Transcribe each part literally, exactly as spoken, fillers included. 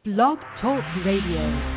Blog Talk Radio.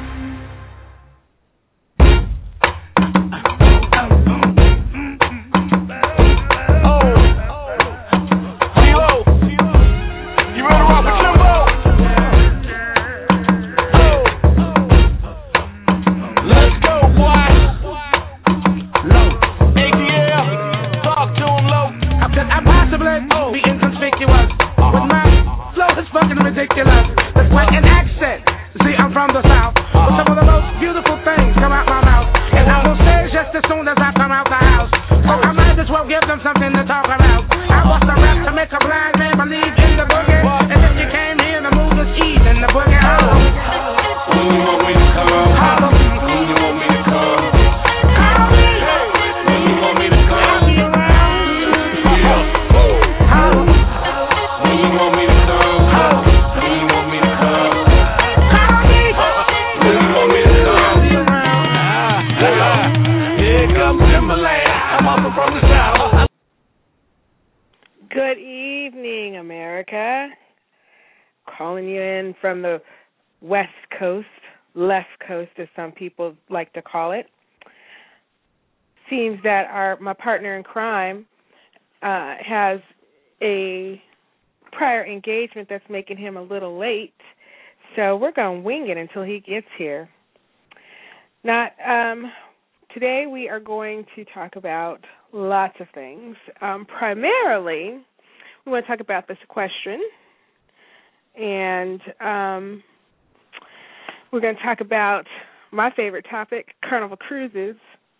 Good evening, America. Calling you in from the West Coast, left coast as some people like to call it. Seems that our my partner in crime uh, has a prior engagement that's making him a little late, so we're going to wing it until he gets here. Not um, today we are going to talk about lots of things. Um, primarily, we want to talk about this question, and um, we're going to talk about my favorite topic, Carnival Cruises,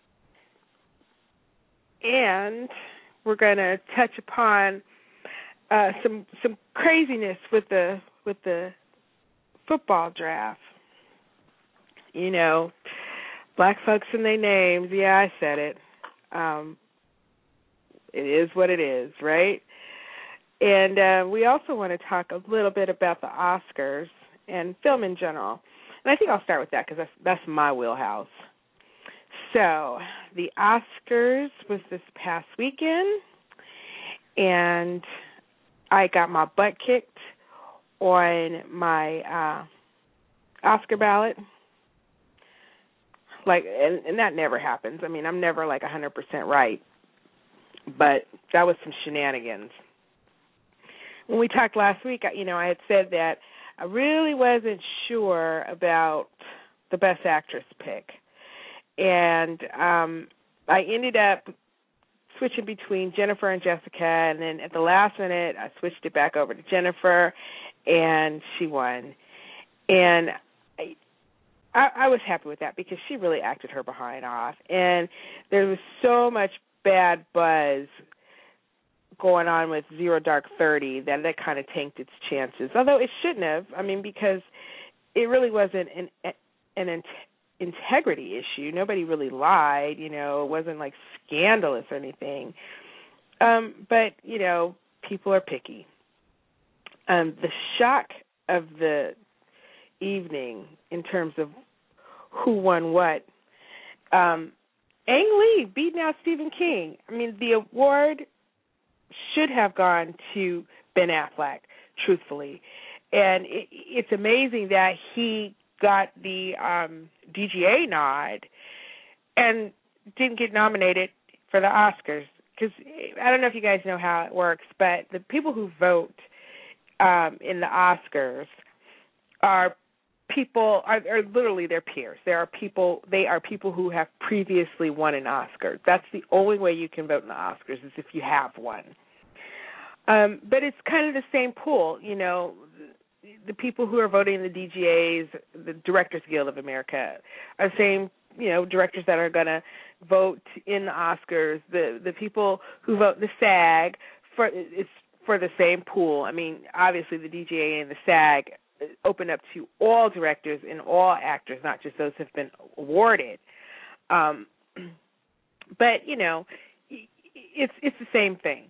and we're going to touch upon uh, some some craziness with the with the football draft. You know, black folks and their names. Yeah, I said it. Um, It is what it is, right? And uh, we also want to talk a little bit about the Oscars and film in general. And I think I'll start with that because that's, that's my wheelhouse. So the Oscars was this past weekend, and I got my butt kicked on my uh, Oscar ballot. Like, and, and that never happens. I mean, I'm never like one hundred percent right. But that was some shenanigans. When we talked last week, you know, I had said that I really wasn't sure about the Best Actress pick. And um, I ended up switching between Jennifer and Jessica, and then at the last minute, I switched it back over to Jennifer, and she won. And I, I, I was happy with that because she really acted her behind off. And there was so much bad buzz going on with Zero Dark Thirty that that kind of tanked its chances. Although it shouldn't have. I mean, because it really wasn't an an in- integrity issue. Nobody really lied. You know, it wasn't like scandalous or anything. Um, but you know, people are picky. Um, the shock of the evening in terms of who won what. Um, Ang Lee beating out Stephen King. I mean, the award should have gone to Ben Affleck, truthfully. And it, it's amazing that he got the um, D G A nod and didn't get nominated for the Oscars. Because I don't know if you guys know how it works, but the people who vote um, in the Oscars are people are, are literally their peers. There are people. They are people who have previously won an Oscar. That's the only way you can vote in the Oscars is if you have one. Um, but it's kind of the same pool, you know. The people who are voting in the D G As, the Directors Guild of America, are the same, you know, directors that are going to vote in the Oscars. The the people who vote in the SAG for it's for the same pool. I mean, obviously the D G A and the SAG open up to all directors and all actors, not just those who have been awarded. Um, but, you know, it's it's the same thing.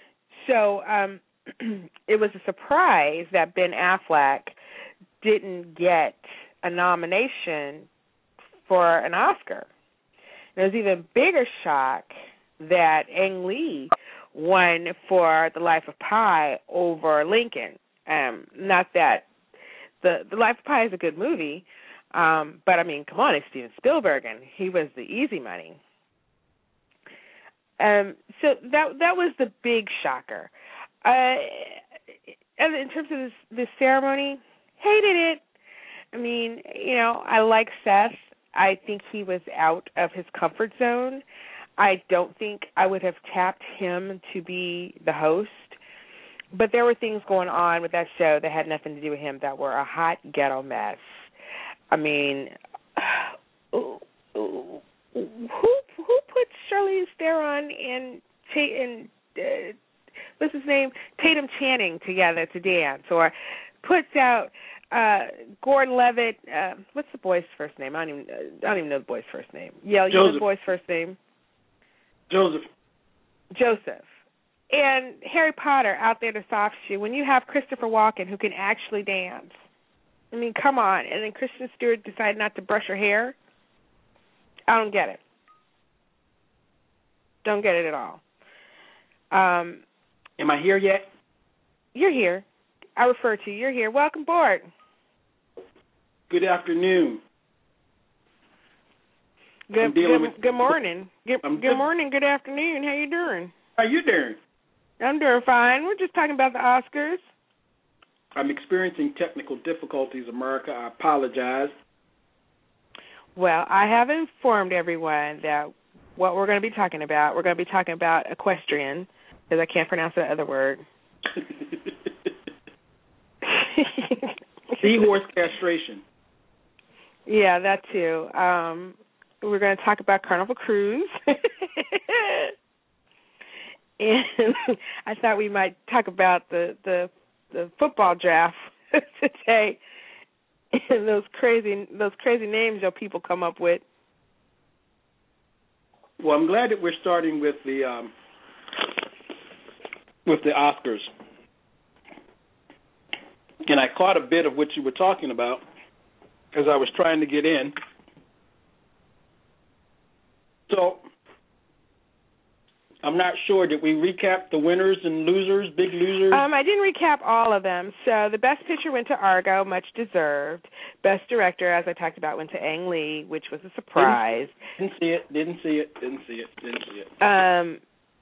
So um, it was a surprise that Ben Affleck didn't get a nomination for an Oscar. And it was even bigger shock that Ang Lee won for The Life of Pi over Lincoln. Um, not that the the Life of Pi is a good movie, um, but I mean, come on, it's Steven Spielberg, and he was the easy money. Um, so that that was the big shocker. Uh, and in terms of this, this ceremony, hated it. I mean, you know, I like Seth. I think he was out of his comfort zone. I don't think I would have tapped him to be the host. But there were things going on with that show that had nothing to do with him that were a hot ghetto mess. I mean, who who put Charlize Theron and and uh, what's his name, Tatum Channing together to dance, or puts out uh, Gordon Levitt? Uh, what's the boy's first name? I don't even I don't even know the boy's first name. Yeah, you know the boy's first name. Joseph. Joseph. And Harry Potter out there to soft shoe when you have Christopher Walken who can actually dance. I mean, come on. And then Kristen Stewart decided not to brush her hair. I don't get it. Don't get it at all. Um, Am I here yet? You're here. I refer to you. You're here. Welcome aboard. Good afternoon. Good, good, with, good morning. Good, good, good morning. Good afternoon. How you doing? How you doing? I'm doing fine. We're just talking about the Oscars. I'm experiencing technical difficulties, America. I apologize. Well, I have informed everyone that what we're going to be talking about, we're going to be talking about equestrian, because I can't pronounce that other word. Seahorse castration. Yeah, that too. Um, we're going to talk about Carnival Cruise. And I thought we might talk about the, the, the football draft today and those crazy those crazy names that people come up with. Well, I'm glad that we're starting with the um, with the Oscars, and I caught a bit of what you were talking about as I was trying to get in. So I'm not sure. Did we recap the winners and losers, big losers? Um, I didn't recap all of them. So the Best Picture went to Argo, much deserved. Best Director, as I talked about, went to Ang Lee, which was a surprise. Didn't, didn't see it, didn't see it, didn't see it, didn't see it. Um,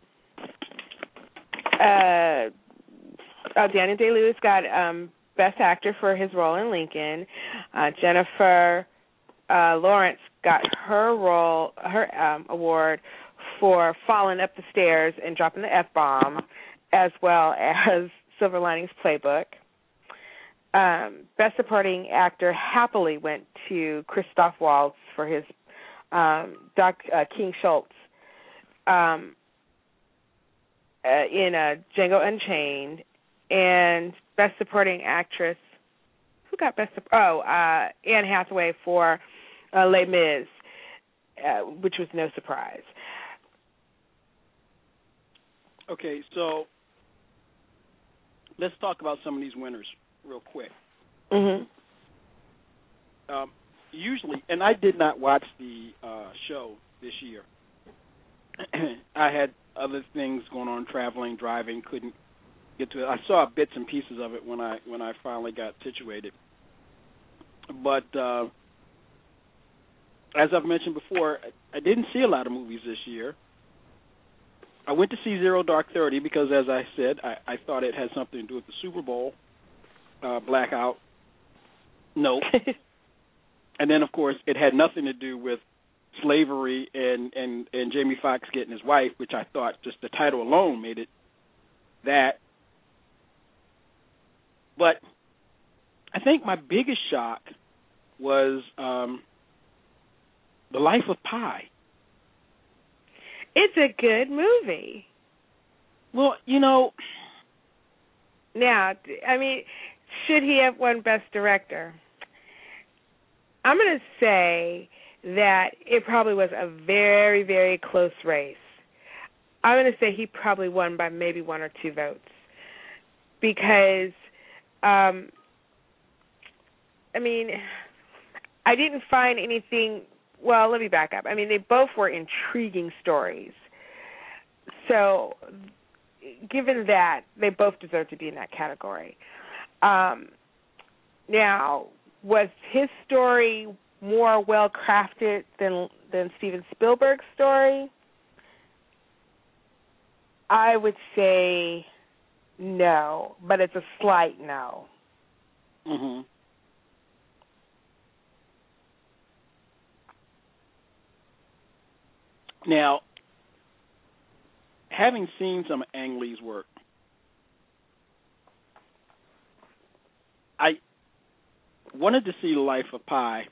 uh, oh, Daniel Day-Lewis got um, Best Actor for his role in Lincoln. Uh, Jennifer uh, Lawrence got her role, her um, award for falling up the stairs and dropping the F-bomb, as well as Silver Linings Playbook. Um, Best Supporting Actor happily went to Christoph Waltz for his um, Doc uh, King Schultz um, uh, in uh, Django Unchained. And Best Supporting Actress, who got Best? Oh, uh, Anne Hathaway for uh, Les Mis, uh, which was no surprise. Okay, so let's talk about some of these winners real quick. Mm-hmm. Um, usually, and I did not watch the uh, show this year. I had other things going on, traveling, driving, couldn't get to it. I saw bits and pieces of it when I when I finally got situated. But uh, as I've mentioned before, I didn't see a lot of movies this year. I went to see Zero Dark Thirty because, as I said, I, I thought it had something to do with the Super Bowl uh, blackout. No. And then, of course, it had nothing to do with slavery and, and, and Jamie Foxx getting his wife, which I thought just the title alone made it that. But I think my biggest shock was um, The Life of Pi. It's a good movie. Well, you know. Now, I mean, should he have won Best Director? I'm going to say that it probably was a very, very close race. I'm going to say he probably won by maybe one or two votes. Because, um, I mean, I didn't find anything. Well, let me back up. I mean, they both were intriguing stories. So, given that, they both deserve to be in that category. Um, Now, was his story more well crafted than than Steven Spielberg's story? I would say no, but it's a slight no. Mhm. Now, having seen some of Ang Lee's work, I wanted to see The Life of Pi.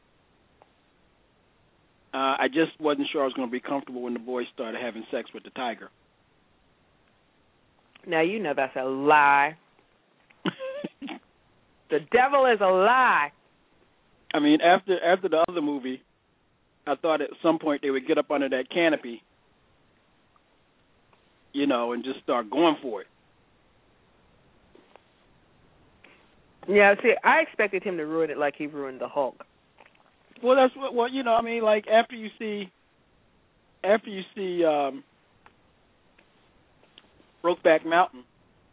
Uh, I just wasn't sure I was going to be comfortable when the boys started having sex with the tiger. Now, you know that's a lie. The devil is a lie. I mean, after after the other movie, I thought at some point they would get up under that canopy, you know, and just start going for it. Yeah, see, I expected him to ruin it like he ruined the Hulk. Well, that's what. Well, you know, I mean, like after you see, after you see um, Brokeback Mountain,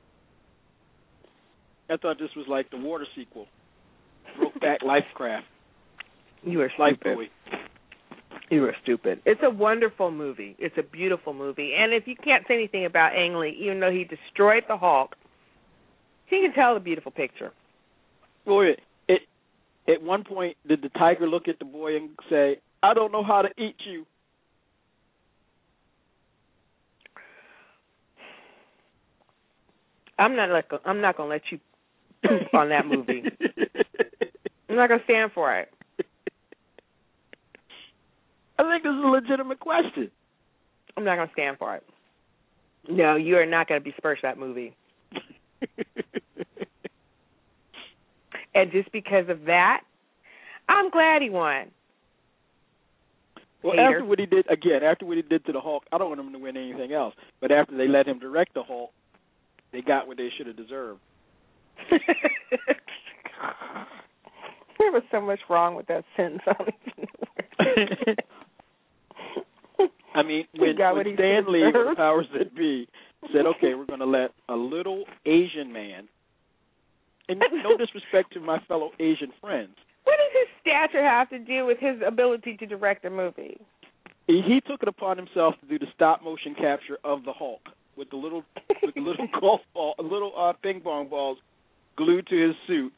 I thought this was like the water sequel, Brokeback Lifecraft. You were stupid. Lifebuoy. You were stupid. It's a wonderful movie. It's a beautiful movie. And if you can't say anything about Ang Lee, even though he destroyed the Hulk, he can tell a beautiful picture. Well, it, it, at one point, did the tiger look at the boy and say, "I don't know how to eat you"? I'm not like I'm not gonna let you poop on that movie. I'm not gonna stand for it. I think this is a legitimate question. I'm not gonna stand for it. No, you are not gonna besmirch that movie. And just because of that, I'm glad he won. Well, Hater. after what he did, again, after what he did to the Hulk, I don't want him to win anything else. But after they let him direct the Hulk, they got what they should have deserved. There was so much wrong with that sentence. I mean, when, when Stan Lee, the powers that be, said, okay, we're going to let a little Asian man, and no disrespect to my fellow Asian friends. What does his stature have to do with his ability to direct a movie? He, he took it upon himself to do the stop motion capture of the Hulk with the little, with the little golf ball, little uh, ping pong balls glued to his suit.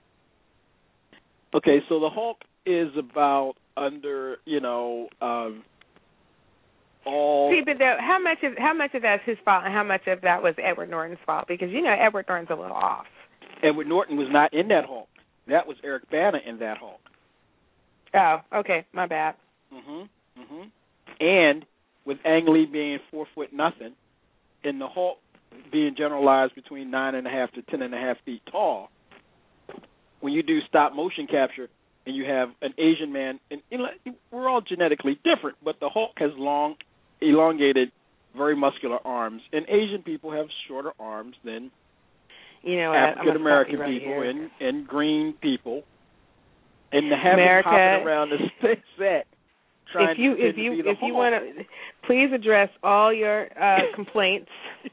Okay, so the Hulk is about under, you know, um, all. See, but the, how much of how much of that's his fault, and how much of that was Edward Norton's fault? Because you know Edward Norton's a little off. Edward Norton was not in that Hulk. That was Eric Bana in that Hulk. Oh, okay, my bad. Mhm, mhm. And with Ang Lee being four foot nothing, and the Hulk being generalized between nine and a half to ten and a half feet tall, when you do stop motion capture and you have an Asian man, and you know, we're all genetically different, but the Hulk has long, elongated, very muscular arms, and Asian people have shorter arms than you know, African American right people here. and, and green people, and to have America, him hopping around the space set trying if you to if you be the if you Hulk. want to, please address all your uh, complaints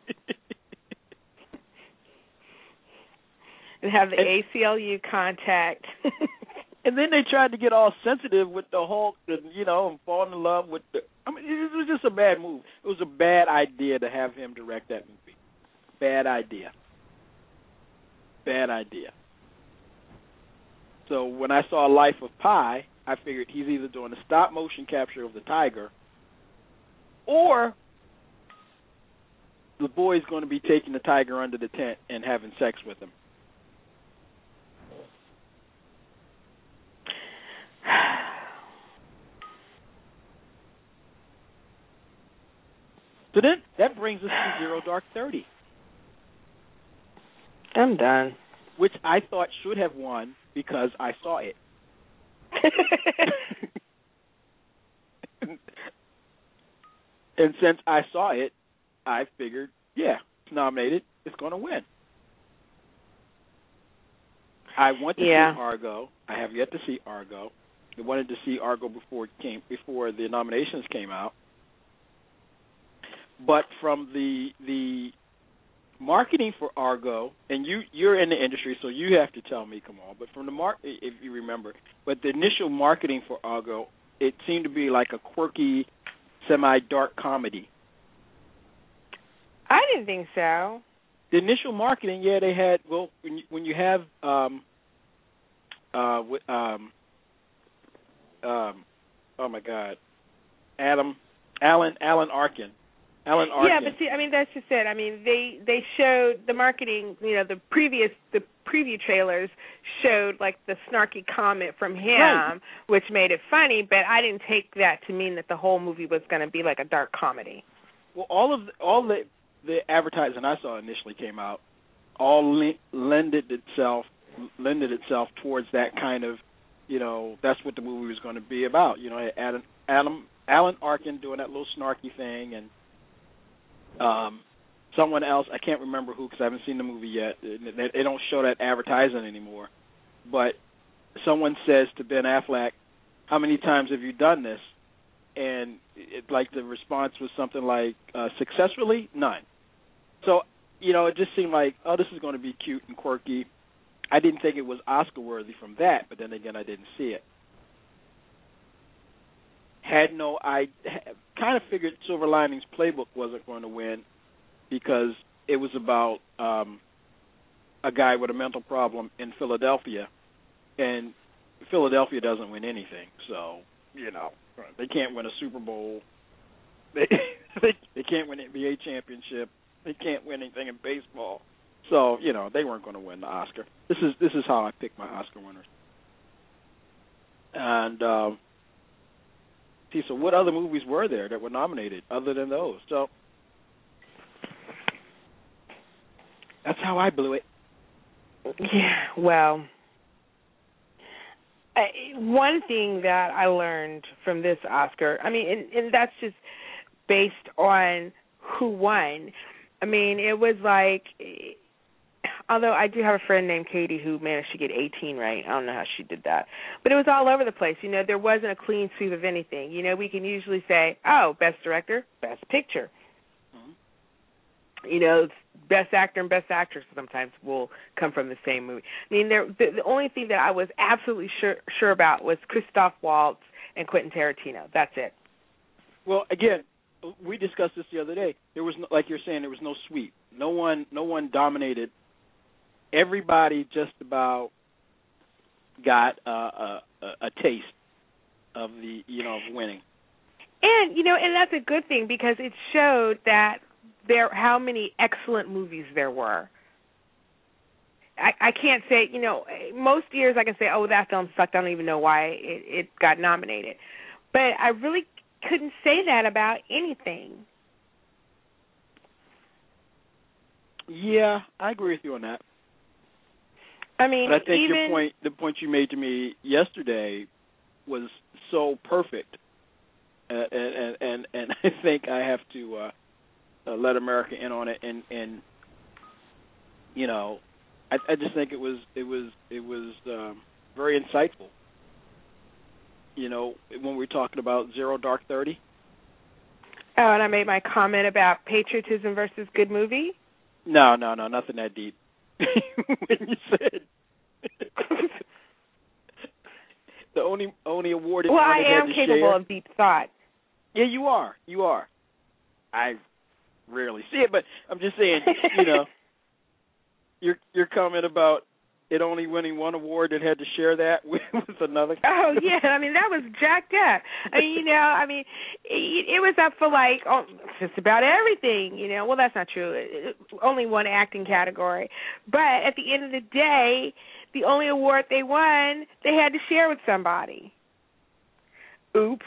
and have the and, A C L U contact. And then they tried to get all sensitive with the Hulk, and you know, and fall in love with the. I mean, it was just a bad move. It was a bad idea to have him direct that movie. Bad idea. Bad idea. So when I saw Life of Pi, I figured he's either doing a stop motion capture of the tiger, or the boy's going to be taking the tiger under the tent and having sex with him. So then that brings us to Zero Dark Thirty. I'm done. Which I thought should have won because I saw it. And since I saw it, I figured, yeah, it's nominated, it's going to win. I want to yeah. see Argo. I have yet to see Argo. I wanted to see Argo before it came before the nominations came out. But from the the marketing for Argo, and you you're in the industry, so you have to tell me, come on. But from the mar, if you remember, but the initial marketing for Argo, it seemed to be like a quirky, semi-dark comedy. I didn't think so. The initial marketing, yeah, they had. Well, when you, when you have um, uh, um, um, oh my God, Adam, Alan, Alan Arkin. Alan Arkin. Yeah, but see, I mean, that's just it. I mean, they they showed the marketing. You know, the previous the preview trailers showed like the snarky comment from him, right. which made it funny. But I didn't take that to mean that the whole movie was going to be like a dark comedy. Well, all of the, all the the advertising I saw initially came out, all le- lended itself lended itself towards that kind of, you know, that's what the movie was going to be about. You know, Adam, Adam Alan Arkin doing that little snarky thing, and um, someone else, I can't remember who because I haven't seen the movie yet. They, they don't show that advertising anymore. But someone says to Ben Affleck, "How many times have you done this?" And it, like the response was something like, uh, "Successfully, none." So, you know, it just seemed like, oh, this is going to be cute and quirky. I didn't think it was Oscar-worthy from that, but then again, I didn't see it. Had no, I kind of figured Silver Linings Playbook wasn't going to win because it was about um, a guy with a mental problem in Philadelphia, and Philadelphia doesn't win anything, so, you know, they can't win a Super Bowl. They they, they can't win an N B A championship. They can't win anything in baseball. So, you know, they weren't going to win the Oscar. This is this is how I pick my Oscar winners. And um, see, so what other movies were there that were nominated other than those? So that's how I blew it. Yeah, well, I, one thing that I learned from this Oscar, I mean, and, and that's just based on who won. I mean, it was like, although I do have a friend named Katie who managed to get eighteen right. I don't know how she did that. But it was all over the place. You know, there wasn't a clean sweep of anything. You know, we can usually say, oh, best director, best picture. Mm-hmm. You know, best actor and best actress sometimes will come from the same movie. I mean, there, the, the only thing that I was absolutely sure, sure about was Christoph Waltz and Quentin Tarantino. That's it. Well, again, we discussed this the other day. There was, no, like you're saying, there was no sweep. No one, no one dominated. Everybody just about got uh, a, a, a taste of the, you know, of winning. And you know, and that's a good thing because it showed that there how many excellent movies there were. I, I can't say, you know, most years I can say, oh, that film sucked. I don't even know why it, it got nominated. But I really couldn't say that about anything. Yeah, I agree with you on that. I mean, but I think even, your point, the point you made to me yesterday, was so perfect, uh, and, and and and I think I have to uh, uh, let America in on it. And, and you know, I, I just think it was it was it was um, very insightful. You know, when we were talking about Zero Dark Thirty. Oh, and I made my comment about patriotism versus good movie. No, no, no, nothing that deep. When you said the only only award. Well, I am capable share. of deep thought. Yeah, you are. You are. I rarely see it, but I'm just saying. You know, your your comment about it only winning one award that had to share that with, with another. Oh yeah, I mean that was jacked up. I mean, you know, I mean, it, it was up for like oh, just about everything. You know, well that's not true. It, it, only one acting category, but at the end of the day, the only award they won, they had to share with somebody. Oops.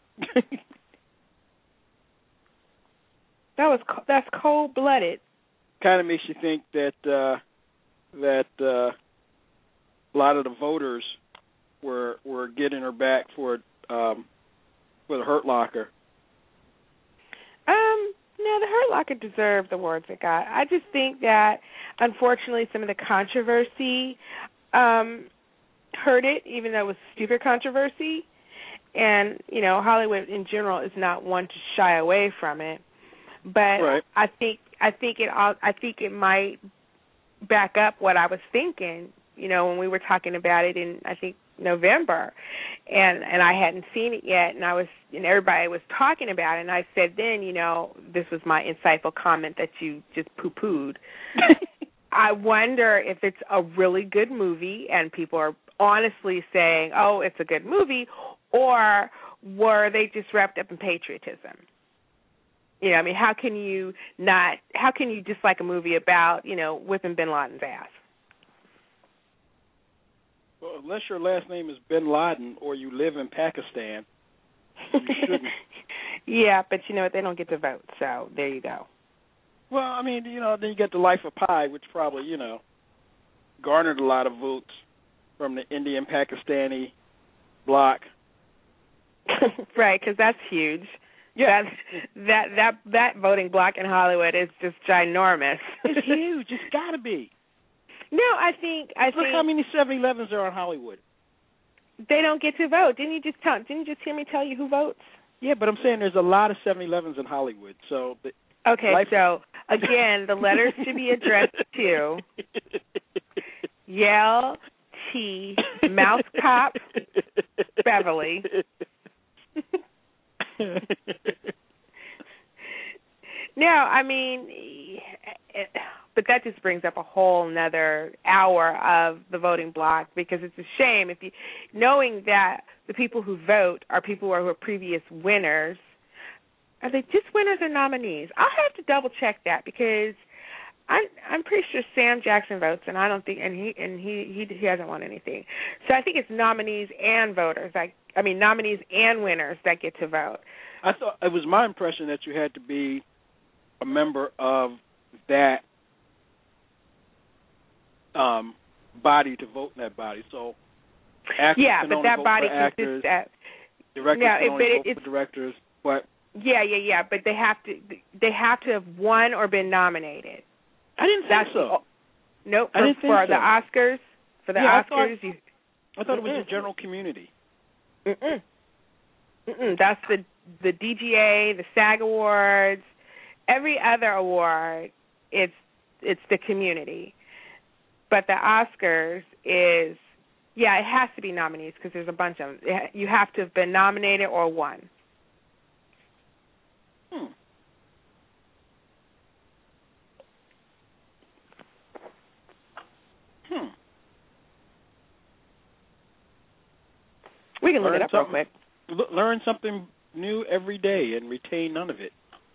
that was that's cold blooded. Kind of makes you think that uh, that. Uh, A lot of the voters were were getting her back for um, for the Hurt Locker. Um, no, the Hurt Locker deserved the awards it got. I just think that, unfortunately, some of the controversy um, hurt it, even though it was stupid controversy. And you know, Hollywood in general is not one to shy away from it. But right. I think I think it all. I think it might back up what I was thinking. You know, when we were talking about it in, I think, November, and and I hadn't seen it yet, and I was, and everybody was talking about it, and I said then, you know, this was my insightful comment that you just poo-pooed. I wonder if it's a really good movie and people are honestly saying, oh, it's a good movie, or were they just wrapped up in patriotism? You know, I mean, how can you not, how can you dislike a movie about, you know, whipping bin Laden's ass? Well, unless your last name is Bin Laden or you live in Pakistan, you shouldn't. Yeah, but you know what? They don't get to vote, so there you go. Well, I mean, you know, then you get The Life of Pi, which probably, you know, garnered a lot of votes from the Indian-Pakistani bloc. Right, because that's huge. Yeah. That's, that that that voting bloc in Hollywood is just ginormous. It's huge. It's got to be. No, I think I Look think how many seven elevens are in Hollywood. They don't get to vote. Didn't you just tell? Didn't you just hear me tell you who votes? Yeah, but I'm saying there's a lot of seven elevens in Hollywood. So the okay, life... so again, the letters should be addressed to Yale T Mouse Cop Beverly. No, I mean, it, but that just brings up a whole nother hour of the voting block, because it's a shame if you, knowing that the people who vote are people who are previous winners. Are they just winners or nominees? I'll have to double check that, because I'm I'm pretty sure Sam Jackson votes, and I don't think, and he and he he, he hasn't won anything. So I think it's nominees and voters. Like I mean, nominees and winners that get to vote. I thought it was my impression that you had to be a member of that um, body to vote in that body. So actors yeah, can but only that vote body for actors, consists of, directors no, can it, only but vote it, for directors. But yeah, yeah, yeah. But they have to they have to have won or been nominated. I didn't That's think so. The, nope. I For, didn't think for so. the Oscars, for the yeah, Oscars, I thought, you, I thought it was mm-mm. the general community. Mm-mm. Mm-mm. That's the the D G A, the SAG Awards, every other award. It's it's the community, but the Oscars is yeah, it has to be nominees, because there's a bunch of them. You have to have been nominated or won. Hmm. Hmm. We can look Learn it up real quick. L- learn something new every day and retain none of it.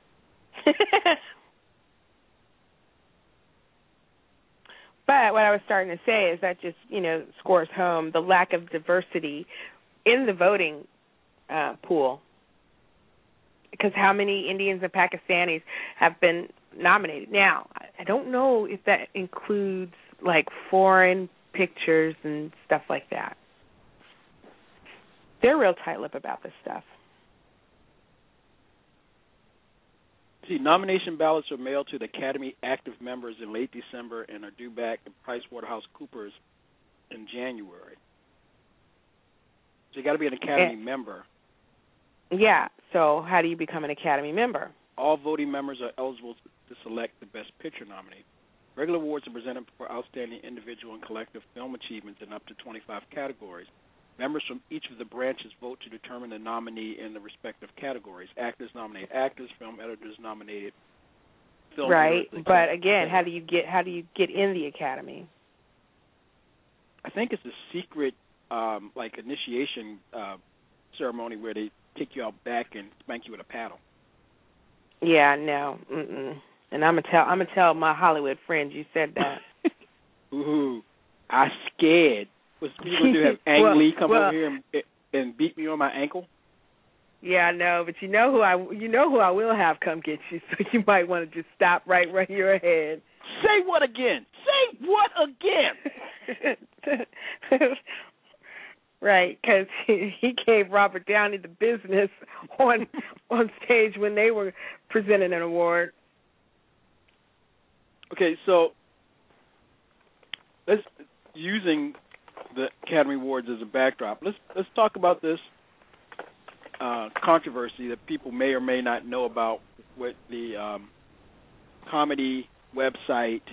But what I was starting to say is that just, you know, scores home the lack of diversity in the voting uh, pool. Because how many Indians and Pakistanis have been nominated? Now, I don't know if that includes, like, foreign pictures and stuff like that. They're real tight-lipped about this stuff. See, nomination ballots are mailed to the Academy active members in late December and are due back to PricewaterhouseCoopers in January. So you got to be an Academy and, member. Yeah. So how do you become an Academy member? All voting members are eligible to select the Best Picture nominee. Regular awards are presented for outstanding individual and collective film achievements in up to twenty-five categories. Members from each of the branches vote to determine the nominee in the respective categories. Actors nominate actors, film editors nominated film right, editors. But again, how do you get how do you get in the Academy? I think it's a secret, um, like initiation uh, ceremony where they take you out back and spank you with a paddle. Yeah, no, mm-mm. And I'm gonna tell I'm gonna tell my Hollywood friends you said that. Ooh, I scared. What's you gonna do? Have Ang well, Lee come well, over here and, and beat me on my ankle? Yeah, I know, but you know who I you know who I will have come get you, so you might want to just stop right where you're ahead. Say what again? Say what again? Right, because he, he gave Robert Downey the business on on stage when they were presenting an award. Okay, so let's using the Academy Awards as a backdrop. Let's let's talk about this uh, controversy that people may or may not know about with the um, comedy website,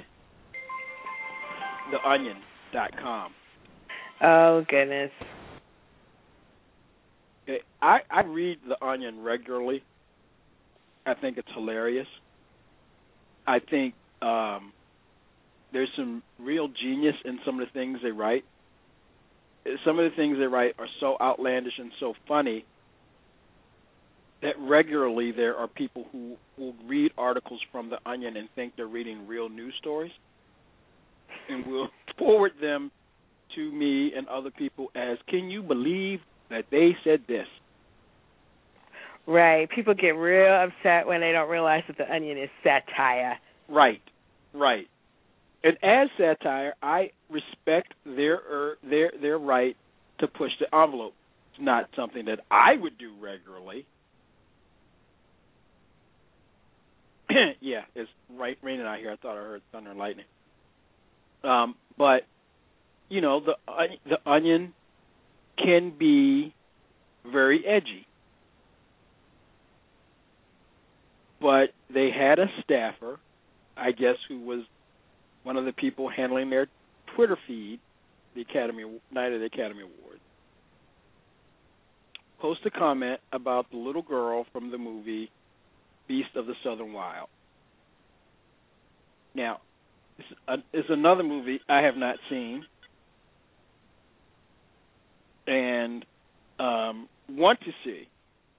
the onion dot com. Oh, goodness. I, I read The Onion regularly. I think it's hilarious. I think um, there's some real genius in some of the things they write. Some of the things they write are so outlandish and so funny that regularly there are people who will read articles from The Onion and think they're reading real news stories and will forward them to me and other people as, can you believe that they said this? Right. People get real upset when they don't realize that The Onion is satire. Right, right. And as satire, I respect their er, their their right to push the envelope. It's not something that I would do regularly. Yeah, it's right raining out here. I thought I heard thunder and lightning. Um, but you know, the the Onion can be very edgy. But they had a staffer, I guess, who was one of the people handling their Twitter feed, the Academy night of the Academy Awards, post a comment about the little girl from the movie Beast of the Southern Wild. Now, it's, a, it's another movie I have not seen and um, want to see.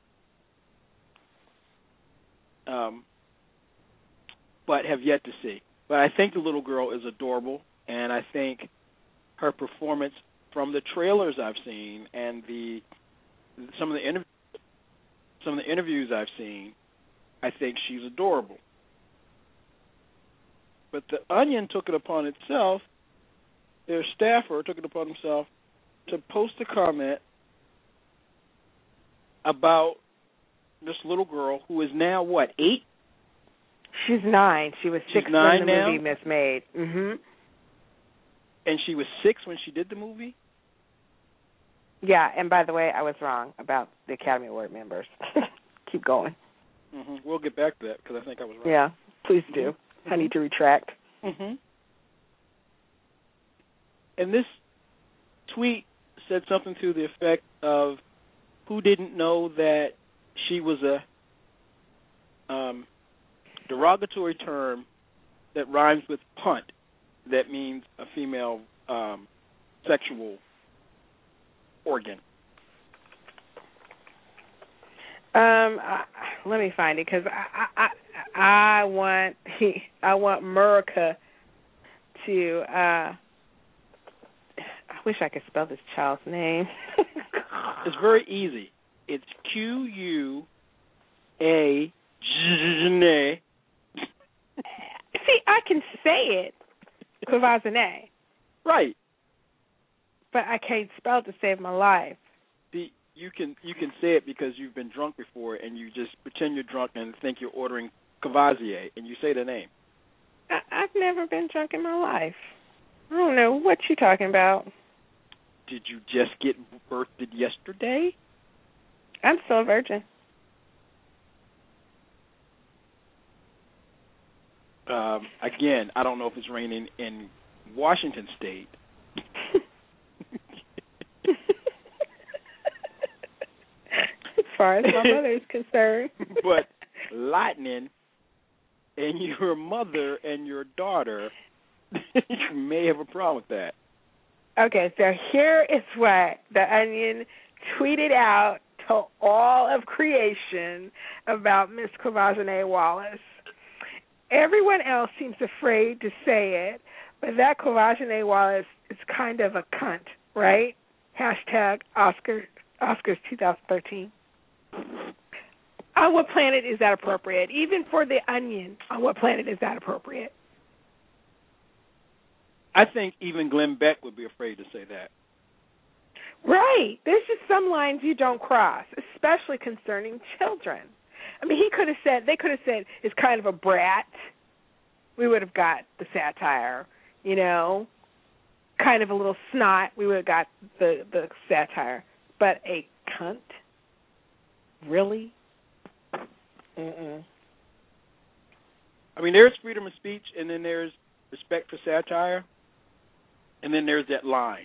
Um, but have yet to see. But I think the little girl is adorable, and I think her performance from the trailers I've seen and the some of the interv- some of the interviews I've seen, I think she's adorable. But the Onion took it upon itself, their staffer took it upon himself to post a comment about this little girl who is now, what, eight? She's nine. She was She's six nine when the now? movie Miss Made. Mm-hmm. And she was six when she did the movie? Yeah, and by the way, I was wrong about the Academy Award members. Keep going. Mm-hmm. We'll get back to that because I think I was right. Yeah, please do. Mm-hmm. I need to retract. Mm-hmm. And this tweet said something to the effect of, who didn't know that she was a um, derogatory term that rhymes with punt, that means a female um, sexual organ. Um, I, let me find it because I, I, I, I want I want Murica to. Uh, I wish I could spell this child's name. It's very easy. It's Q U A J N A. See, I can say it, Quavazane. Right. But I can't spell it to save my life. See, you can you can say it because you've been drunk before, and you just pretend you're drunk and think you're ordering Cavazier, and you say the name. I, I've never been drunk in my life. I don't know what you're talking about. Did you just get birthed yesterday? I'm still a virgin. Um, again, I don't know if it's raining in Washington State. As far as my mother is concerned. But lightning and your mother and your daughter, you may have a problem with that. Okay, so here is what the Onion tweeted out to all of creation about Miss Quavazane Wallace. Everyone else seems afraid to say it, but that Quavazane Wallace is kind of a cunt, right? Hashtag Oscar, Oscars twenty thirteen. On what planet is that appropriate? Even for the Onion, on what planet is that appropriate? I think even Glenn Beck would be afraid to say that. Right. There's just some lines you don't cross, especially concerning children. I mean, he could have said, they could have said, it's kind of a brat. We would have got the satire, you know, kind of a little snot. We would have got the, the satire. But a cunt? Really? Mm-mm. I mean, there's freedom of speech, and then there's respect for satire, and then there's that line.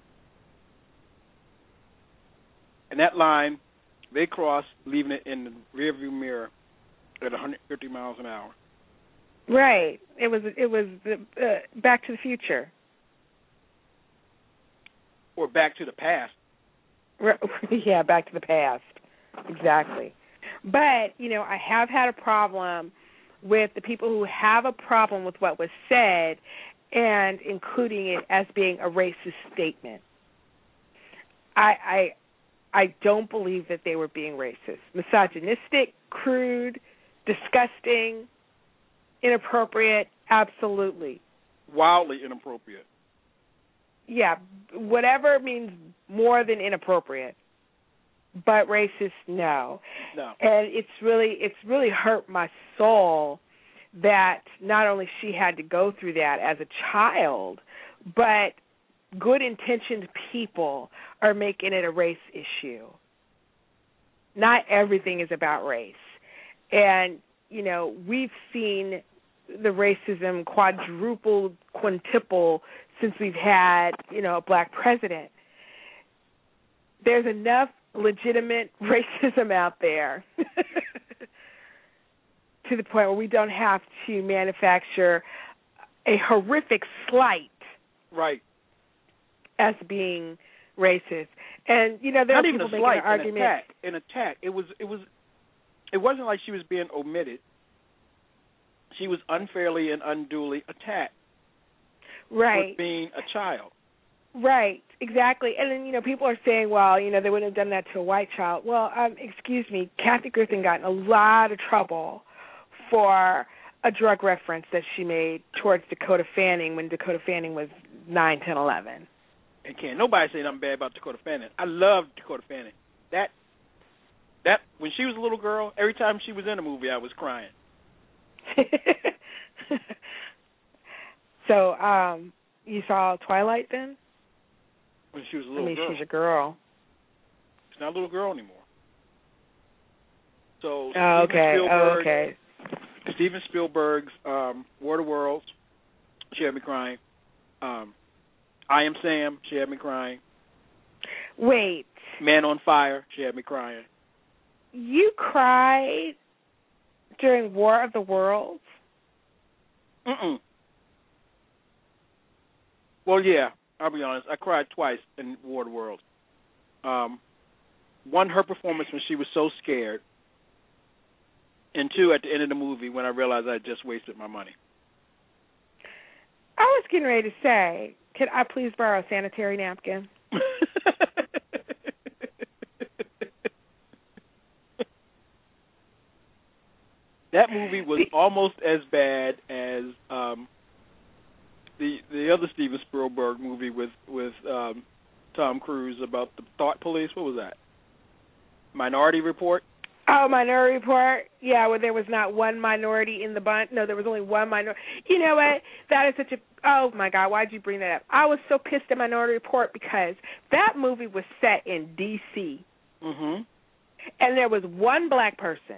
And that line, they cross, leaving it in the rearview mirror at one hundred fifty miles an hour. Right. It was it was uh, Back to the Future. Or Back to the Past. Yeah, Back to the Past. Exactly. But, you know, I have had a problem with the people who have a problem with what was said and including it as being a racist statement. I I I don't believe that they were being racist. Misogynistic, crude, disgusting, inappropriate, absolutely. Wildly inappropriate. Yeah, whatever means more than inappropriate. But racist, no. No. And it's really it's really hurt my soul that not only she had to go through that as a child, but good-intentioned people are making it a race issue. Not everything is about race. And, you know, we've seen the racism quadruple, quintuple since we've had, you know, a black president. There's enough legitimate racism out there to the point where we don't have to manufacture a horrific slight. Right. As being racist. And, you know, there Not are even people a making slight, an argument. An attack. An attack. It was, it was, it wasn't like she was being omitted. She was unfairly and unduly attacked. Right. For being a child. Right, exactly. And then, you know, people are saying, well, you know, they wouldn't have done that to a white child. Well, um, excuse me, Kathy Griffin got in a lot of trouble for a drug reference that she made towards Dakota Fanning when Dakota Fanning was nine, ten, eleven. And can't nobody say nothing bad about Dakota Fanning. I love Dakota Fanning. That, that when she was a little girl, every time she was in a movie, I was crying. So, um, you saw Twilight then? When she was a little girl. I mean, girl. she's a girl. She's not a little girl anymore. So, oh, Steven okay. Spielberg, Oh, okay. Steven Spielberg's um, War of the Worlds, she had me crying. Um, I Am Sam, she had me crying. Wait. Man on Fire, she had me crying. You cried during War of the Worlds? Mm-mm. Well, yeah, I'll be honest. I cried twice in War of the Worlds. Um, one, her performance when she was so scared. And two, at the end of the movie when I realized I had just wasted my money. I was getting ready to say, could I please borrow a sanitary napkin? That movie was almost as bad as um, the the other Steven Spielberg movie with with um, Tom Cruise about the thought police. What was that? Minority Report. Oh, Minority Report. Yeah, where there was not one minority in the bunch. No, there was only one minority. You know what? That is such a. Oh my God, why'd you bring that up? I was so pissed at Minority Report because that movie was set in D C Mm-hmm. And there was one black person.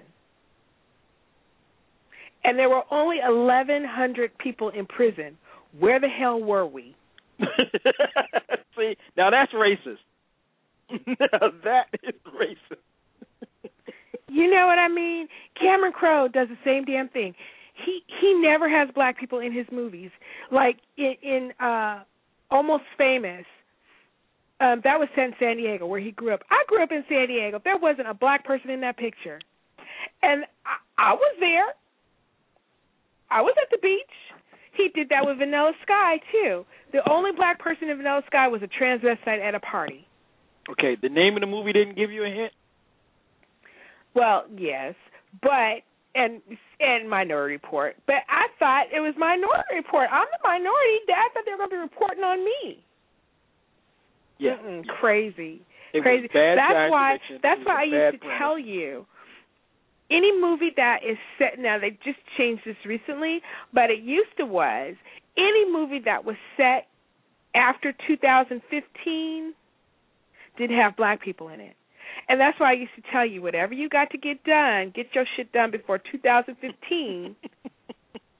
And there were only eleven hundred people in prison. Where the hell were we? See, now that's racist. Now that is racist. You know what I mean? Cameron Crowe does the same damn thing. He he never has black people in his movies. Like in, in uh, Almost Famous, um, that was set in San Diego, where he grew up. I grew up in San Diego. There wasn't a black person in that picture. And I, I was there. I was at the beach. He did that with Vanilla Sky, too. The only black person in Vanilla Sky was a transvestite at a party. Okay, the name of the movie didn't give you a hint? Well, yes, but, and and Minority Report. But I thought it was Minority Report. I'm the minority. I thought they were going to be reporting on me. Yeah. Mm-mm, crazy. It crazy. Was bad that's why, that's it why I used to premise. tell you, any movie that is set, now they just changed this recently, but it used to was, any movie that was set after two thousand fifteen didn't have black people in it. And that's why I used to tell you, whatever you got to get done, get your shit done before two thousand fifteen,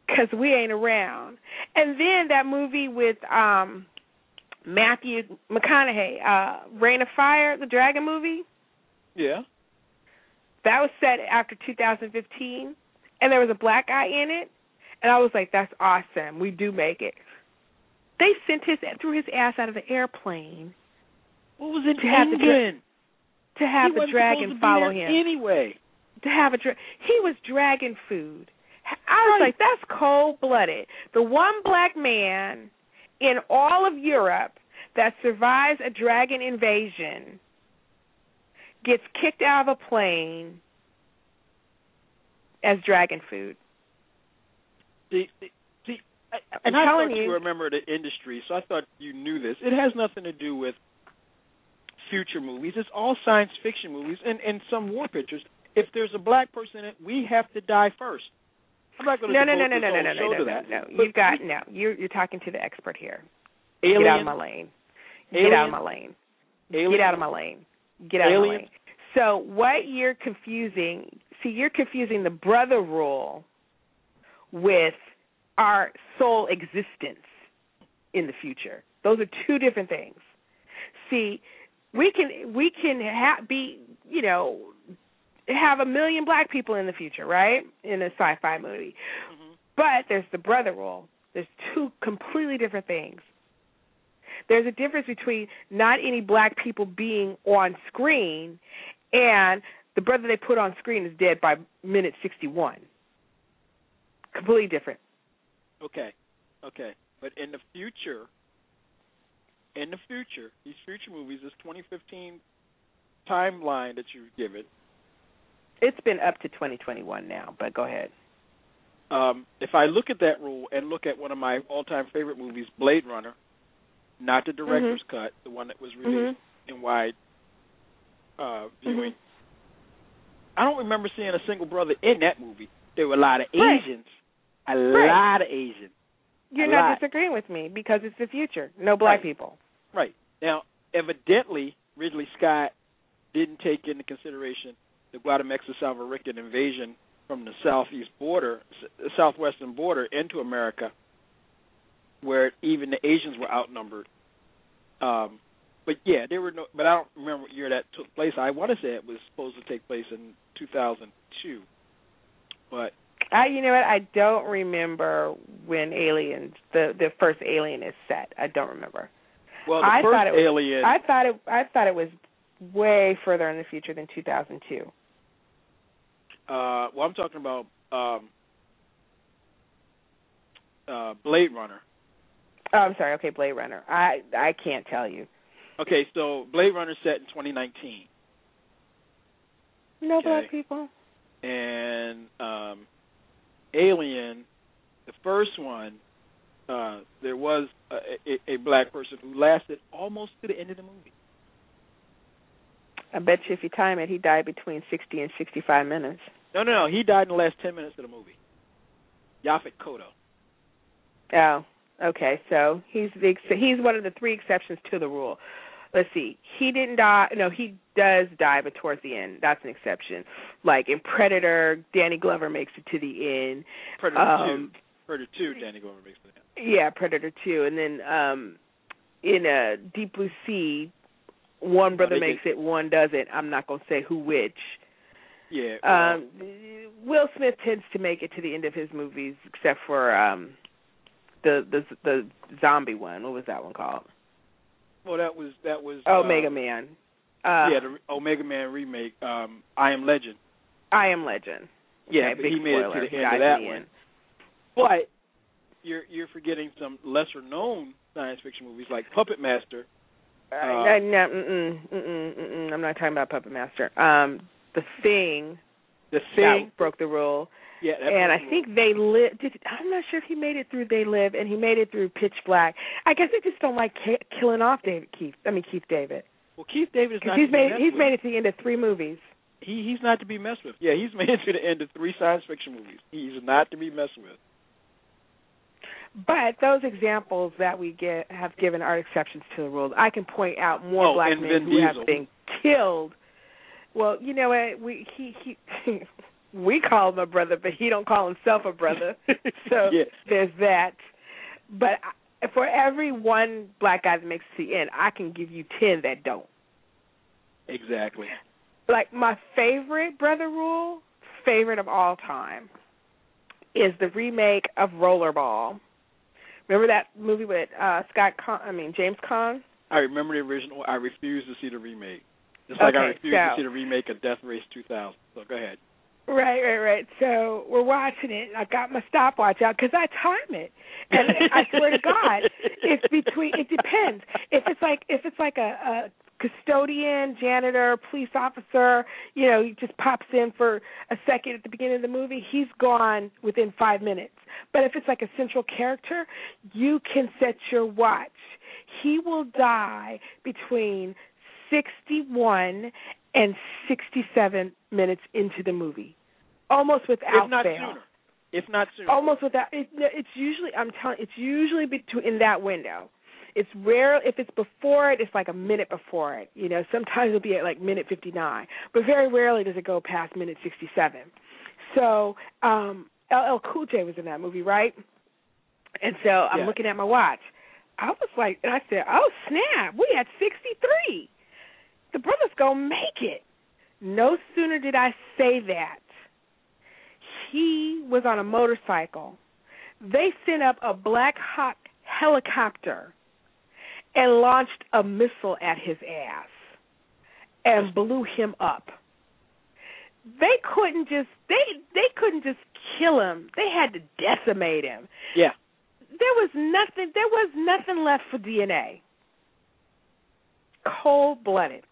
because we ain't around. And then that movie with um, Matthew McConaughey, uh, Reign of Fire, the dragon movie. Yeah. That was set after two thousand fifteen, and there was a black guy in it, and I was like, that's awesome. We do make it. They sent his threw his ass out of the airplane. What was it to have the dra- to have he the dragon follow him anyway? To have a dra- he was dragon food. I was right. like, that's cold-blooded. The one black man in all of Europe that survives a dragon invasion gets kicked out of a plane as dragon food. See, see I, and I'm I thought you, you remember the industry, so I thought you knew this. It has nothing to do with future movies. It's all science fiction movies and, and some war pictures. If there's a black person in it, we have to die first. I'm not going to no, no, no, devote no, this no, whole no, no, show no, to no, that. no. But You've got we, no. You're you're talking to the expert here. Alien, Get out of my lane. Alien, Get out of my lane. Alien, Get out of my lane. Get out Alien. of my lane. So what you're confusing, see, you're confusing the brother rule with our sole existence in the future. Those are two different things. See, we can we can ha- be, you know, have a million black people in the future, right, in a sci-fi movie. Mm-hmm. But there's the brother rule. There's two completely different things. There's a difference between not any black people being on screen and the brother they put on screen is dead by minute sixty-one. Completely different. Okay, okay. But in the future, in the future, these future movies, this twenty fifteen timeline that you give it. It's been up to twenty twenty-one now, but go ahead. Um, if I look at that rule and look at one of my all-time favorite movies, Blade Runner, not the director's mm-hmm. cut, the one that was released mm-hmm. in wide uh, viewing, mm-hmm. I don't remember seeing a single brother in that movie. There were a lot of Asians, right. a right. lot of Asians. You're a not lot. disagreeing with me because it's the future. No black right. people. Right. Now, evidently, Ridley Scott didn't take into consideration the Guatemalteco-Salvadoran invasion from the southeast border, southwestern border into America, where even the Asians were outnumbered. Um, but yeah, there were no. But I don't remember what year that took place. I want to say it was supposed to take place in two thousand two. But I, you know what? I don't remember when Aliens, the the first Alien is set. I don't remember. Well, the I first thought it was, Alien. I thought it. I thought it was way further in the future than two thousand two. Uh, well, I'm talking about um, uh, Blade Runner. Oh, I'm sorry. Okay, Blade Runner. I I can't tell you. Okay, so Blade Runner set in twenty nineteen. No okay. black people. And um, Alien, the first one, uh, there was a, a, a black person who lasted almost to the end of the movie. I bet you if you time it, he died between sixty and sixty-five minutes. No, no, no. He died in the last ten minutes of the movie. Yaphet Kotto. Oh, okay. So he's the he's one of the three exceptions to the rule. Let's see. He didn't die. No, he does die, but towards the end. That's an exception. Like in Predator, Danny Glover makes it to the end. Predator um, two. Predator two, Danny Glover makes it to the end. Yeah, Predator two. And then um, in uh, Deep Blue Sea, one brother no, makes did. it, one doesn't. I'm not going to say who which. Yeah. Well, um, Will Smith tends to make it to the end of his movies, except for um, the the the zombie one. What was that one called? Well, that was that was Omega um, Man. Uh, yeah, the Omega Man remake. Um, I Am Legend. I Am Legend. Yeah, okay, but big he made spoiler. it to the he end of that one. End. But you're you're forgetting some lesser known science fiction movies like Puppet Master. Uh, uh, no, mm-mm, mm-mm, mm-mm, I'm not talking about Puppet Master. Um, the Thing. The Thing that broke the rule. Yeah, that and I the think they live. I'm not sure if he made it through They Live, and he made it through Pitch Black. I guess they just don't like ca- killing off David Keith. I mean Keith David. Well, Keith David is not. He's to made be he's with. made it to the end of three movies. He he's not to be messed with. Yeah, he's made it to the end of three science fiction movies. He's not to be messed with. But those examples that we get have given are exceptions to the rules. I can point out more oh, black and men Vin who Diesel. have been killed. Well, you know what? We he he we call him a brother, but he don't call himself a brother. So yeah. there's that. But I, for every one black guy that makes it to the end, I can give you ten that don't. Exactly. Like my favorite Brother Rule, favorite of all time, is the remake of Rollerball. Remember that movie with uh, Scott? Con- I mean James Caan. I remember the original. I refuse to see the remake. Just like okay, I refuse so, to see the remake of Death Race two thousand. So go ahead. Right, right, right. So we're watching it. I got my stopwatch out because I time it, and I swear to God, it's between. It depends. If it's like if it's like a, a custodian, janitor, police officer, you know, he just pops in for a second at the beginning of the movie, he's gone within five minutes. But if it's like a central character, you can set your watch. He will die between sixty-one and sixty-seven minutes into the movie, almost without if not fail. Sooner. If not sooner. Almost without. It, it's usually. I'm telling. It's usually between in that window. It's rare if it's before it. It's like a minute before it. You know, sometimes it'll be at like minute fifty-nine, but very rarely does it go past minute sixty-seven. So um, L L Cool J was in that movie, right? And so I'm yeah. looking at my watch. I was like, and I said, "Oh snap! We had sixty-three. The brother's gonna make it." No sooner did I say that, he was on a motorcycle. They sent up a Black Hawk helicopter and launched a missile at his ass and blew him up. They couldn't just they they couldn't just kill him. They had to decimate him. Yeah. There was nothing there was nothing left for D N A. Cold-blooded.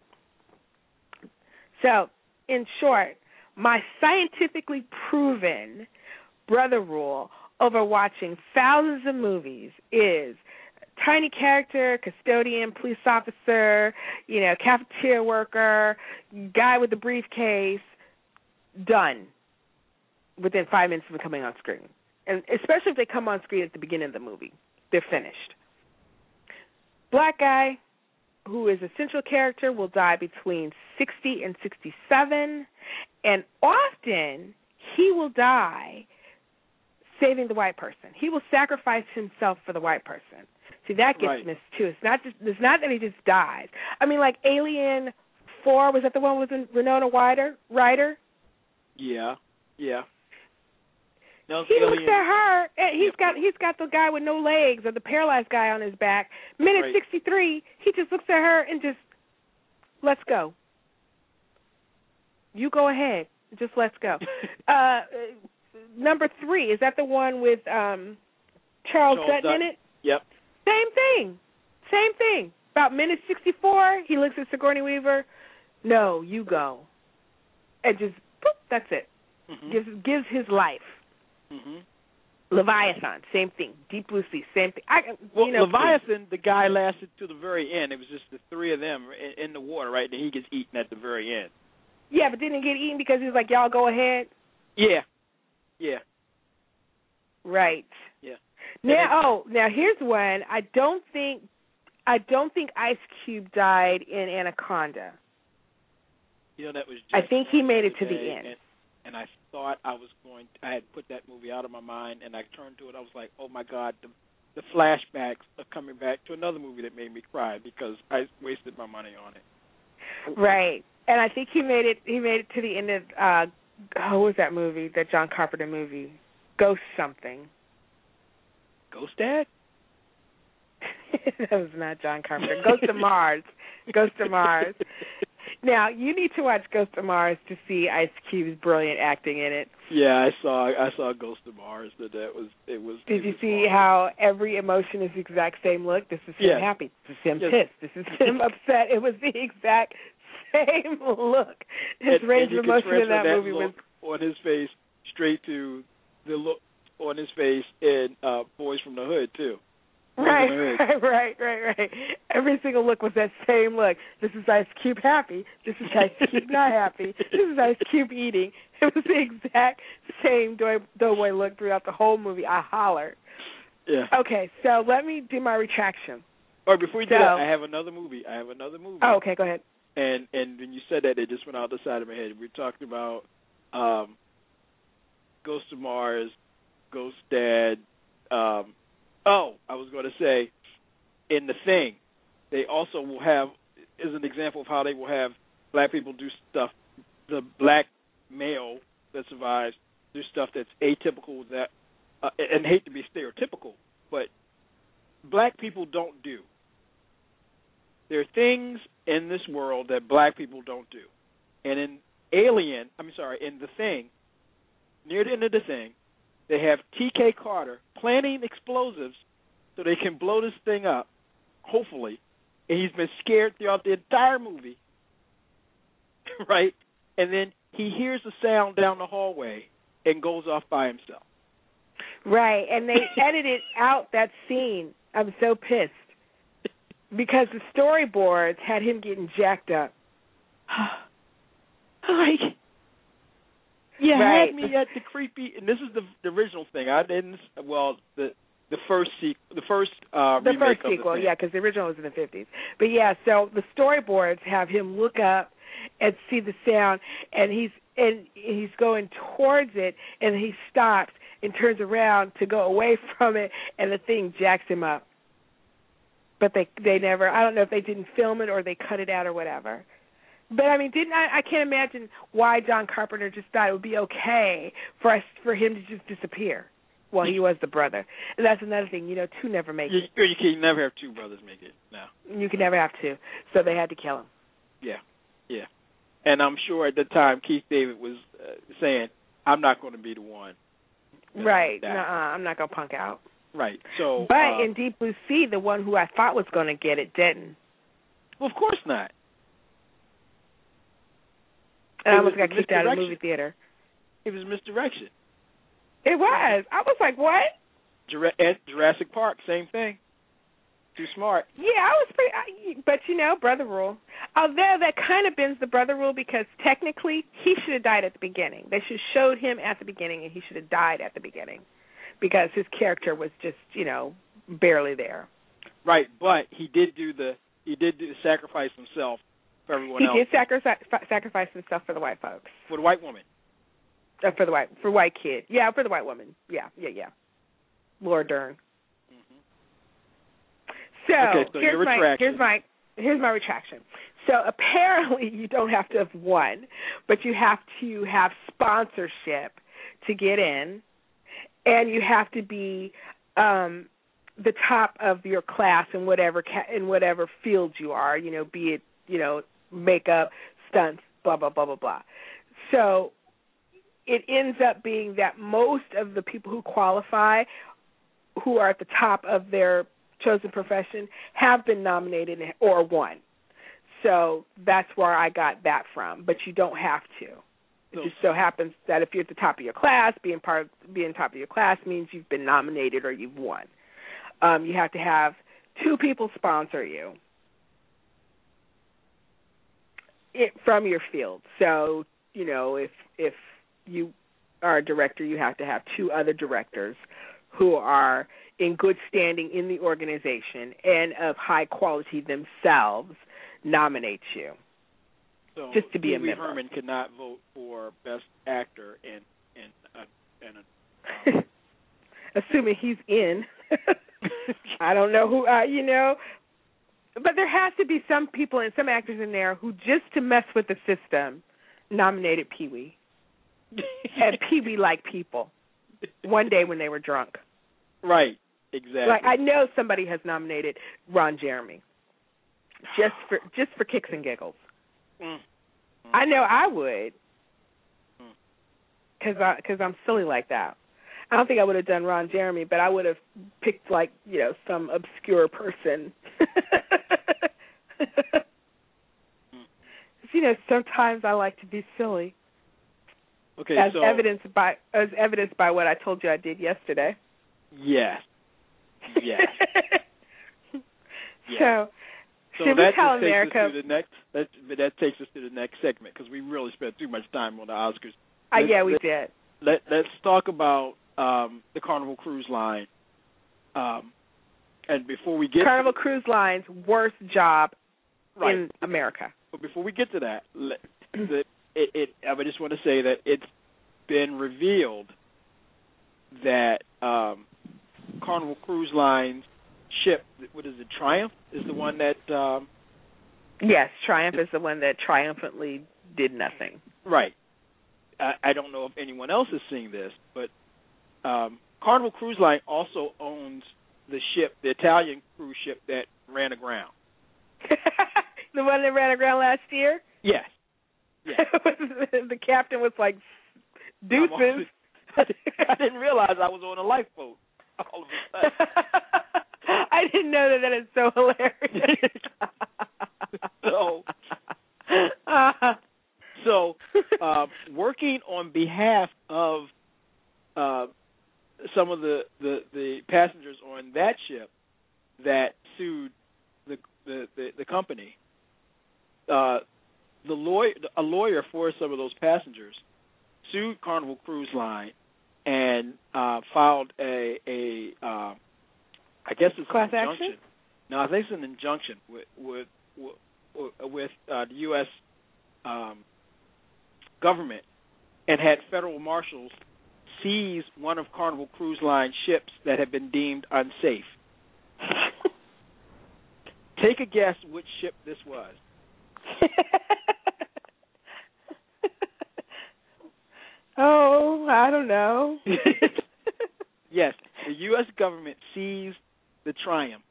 So, in short, my scientifically proven brother rule over watching thousands of movies is tiny character, custodian, police officer, you know, cafeteria worker, guy with the briefcase, done within five minutes of them coming on screen. And especially if they come on screen at the beginning of the movie. They're finished. Black guy who is a central character will die between sixty and sixty-seven, and often he will die saving the white person. He will sacrifice himself for the white person. See, that gets right. missed too. It's not just it's not that he just dies. I mean, like Alien Four, was that the one with Winona Ryder? Ryder? Yeah, yeah. No, he Alien. looks at her. And he's yep. got he's got the guy with no legs or the paralyzed guy on his back. Minute right. sixty-three, he just looks at her and just, let's go. You go ahead. Just let's go. uh, number three, is that the one with um, Charles, Charles Dutton Dutton. in it? Yep. Same thing. Same thing. About minute sixty-four, he looks at Sigourney Weaver. No, you go. And just, boop, that's it. Mm-hmm. Gives gives his life. Mm-hmm. Leviathan, same thing. Deep Blue Sea, same thing. I, well, you know, Leviathan, the guy lasted to the very end. It was just the three of them in, in the water, right? And he gets eaten at the very end. Yeah, but didn't he get eaten because he was like, y'all go ahead? Yeah. Yeah. Right. Yeah. Now, oh, now here's one. I don't think, I don't think Ice Cube died in Anaconda. You know, that was. I think he made it to today, the end. And, and I thought I was going. I had put that movie out of my mind, and I turned to it. I was like, "Oh my God, the, the flashbacks are coming back to another movie that made me cry because I wasted my money on it." Right, and I think he made it. He made it to the end of. Uh, oh, what was that movie? That John Carpenter movie, Ghost something. Ghost Dad? That was not John Carpenter. Ghost of Mars. Ghost of Mars. Now, you need to watch Ghost of Mars to see Ice Cube's brilliant acting in it. Yeah, I saw I saw Ghost of Mars. That that was it was. Did it you was see awesome. how every emotion is the exact same look? This is him yes. happy. This is him yes. pissed. This is him upset. It was the exact same look. His and, range and of emotion in that, that movie was on his face straight to the look on his face in uh, Boys from the Hood too. Right, right, right, right, right. Every single look was that same look. This is Ice Cube happy. This is Ice Cube not happy. This is Ice Cube eating. It was the exact same dough- doughboy look throughout the whole movie. I hollered. Yeah. Okay, so let me do my retraction. All right, before you do so, that, I have another movie. I have another movie. Oh, okay, go ahead. And and when you said that, it just went out the side of my head. We were talking about um, Ghost of Mars, Ghost Dad. Um, oh, I was going to say, in The Thing, they also will have, is an example of how they will have black people do stuff, the black male that survives, do stuff that's atypical, that, uh, and hate to be stereotypical, but black people don't do. There are things in this world that black people don't do. And in Alien, I'm sorry, in The Thing, near the end of The Thing, they have T K Carter planting explosives so they can blow this thing up, hopefully. And he's been scared throughout the entire movie, right? And then he hears a sound down the hallway and goes off by himself. Right, and they edited out that scene. I'm so pissed. Because the storyboards had him getting jacked up. Like, you right. had me at the creepy, and this is the, the original thing. I didn't, well, the the first sequel, the first uh, the remake first of sequel, the yeah, because the original was in the fifties. But yeah, so the storyboards have him look up and see the sound, and he's and he's going towards it, and he stops and turns around to go away from it, and the thing jacks him up. But they they never, I don't know if they didn't film it or they cut it out or whatever. But, I mean, didn't I, I can't imagine why John Carpenter just thought it would be okay for us, for him to just disappear. Well, he was the brother. And that's another thing, you know, two never make you, it. You can never have two brothers make it, no. You can never have two. So they had to kill him. Yeah, yeah. And I'm sure at the time Keith David was uh, saying, I'm not going to be the one. Right. Nuh-uh, I'm not going to punk out. Right. So, But uh, in Deep Blue Sea, the one who I thought was going to get it didn't. Well, of course not. And It I almost was got kicked out of the misdirection. movie theater. It was misdirection. It was. I was like, what? Jura- at Jurassic Park, same thing. Too smart. Yeah, I was pretty, I, but you know, brother rule. Although that kind of bends the brother rule because technically he should have died at the beginning. They should have showed him at the beginning and he should have died at the beginning because his character was just, you know, barely there. Right, but he did do the, he did do the sacrifice himself for everyone he else. He did sacrifice, sacrifice himself for the white folks. For the white woman. Uh, for the white, for white kid. Yeah, for the white woman. Yeah, yeah, yeah. Laura Dern. So, okay, so here's your my retraction. here's my here's my retraction. So apparently you don't have to have won, but you have to have sponsorship to get in, and you have to be um, the top of your class in whatever ca- in whatever field you are. You know, be it you know makeup, stunts, blah blah blah blah blah. So it ends up being that most of the people who qualify, who are at the top of their chosen profession, have been nominated or won. So that's where I got that from. But you don't have to. It just so happens that if you're at the top of your class, being part of, being top of your class means you've been nominated or you've won. Um, you have to have two people sponsor you it, from your field. So you know if if you are a director, you have to have two other directors who are in good standing in the organization and of high quality themselves nominate you. So just to be Pee a Wee member. Herman could not vote for Best Actor in in a, in a um, assuming he's in. I don't know who uh, you know, but there has to be some people and some actors in there who just to mess with the system nominated Pee Wee. And Pee Wee like people. One day when they were drunk. Right. Exactly. Like I know somebody has nominated Ron Jeremy, just for just for kicks and giggles. Mm. Mm. I know I would, because I because I'm silly like that. I don't think I would have done Ron Jeremy, but I would have picked like you know some obscure person. mm. You know, sometimes I like to be silly. Okay, as so evidenced by as evidenced by what I told you I did yesterday. Yes. Yes. So, so should we that tell just America? Takes us to the next, that, that takes us to the next segment because we really spent too much time on the Oscars. Uh, yeah, we let, did. Let, let's talk about um, the Carnival Cruise Line. Um, and before we get Carnival to, Cruise Line's worst job right. in America. But before we get to that, let, the, it, it, I just want to say that it's been revealed that um, Carnival Cruise Line's ship, what is it, Triumph, is the one that... Um, yes, Triumph is the one that triumphantly did nothing. Right. I, I don't know if anyone else is seeing this, but um, Carnival Cruise Line also owns the ship, the Italian cruise ship that ran aground. The one that ran aground last year? Yes. yes. The captain was like, deuces. I didn't realize I was on a lifeboat all of a sudden. I didn't know that. That is so hilarious. so, uh, so uh, working on behalf of uh, some of the, the, the passengers on that ship that sued the the, the, the company, uh, the lawyer, a lawyer for some of those passengers sued Carnival Cruise Line and uh, filed a, a uh, I guess it's class an injunction. Action? No, I think it's an injunction with with with, with uh, the U S Um, government, and had federal marshals seize one of Carnival Cruise Line ships that had been deemed unsafe. Take a guess which ship this was. Oh, I don't know. Yes, the U S government seized the Triumph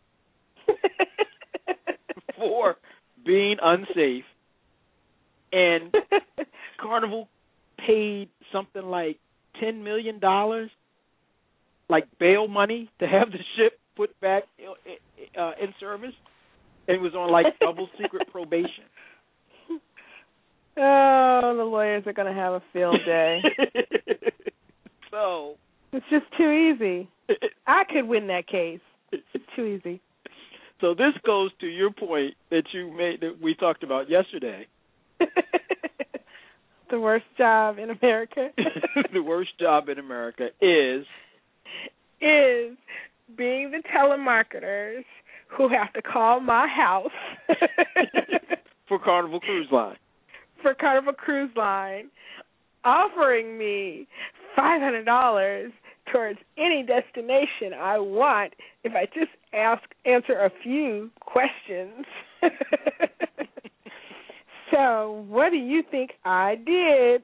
for being unsafe, and Carnival paid something like ten million dollars, like bail money, to have the ship put back uh, in service. It was on like double secret probation. Oh, the lawyers are going to have a field day. So it's just too easy. I could win that case. It's too easy. So this goes to your point that you made, that we talked about yesterday. The worst job in America. The worst job in America is is being the telemarketers who have to call my house for Carnival Cruise Line. For Carnival Cruise Line, offering me five hundred dollars towards any destination I want if I just ask answer a few questions. So, what do you think I did?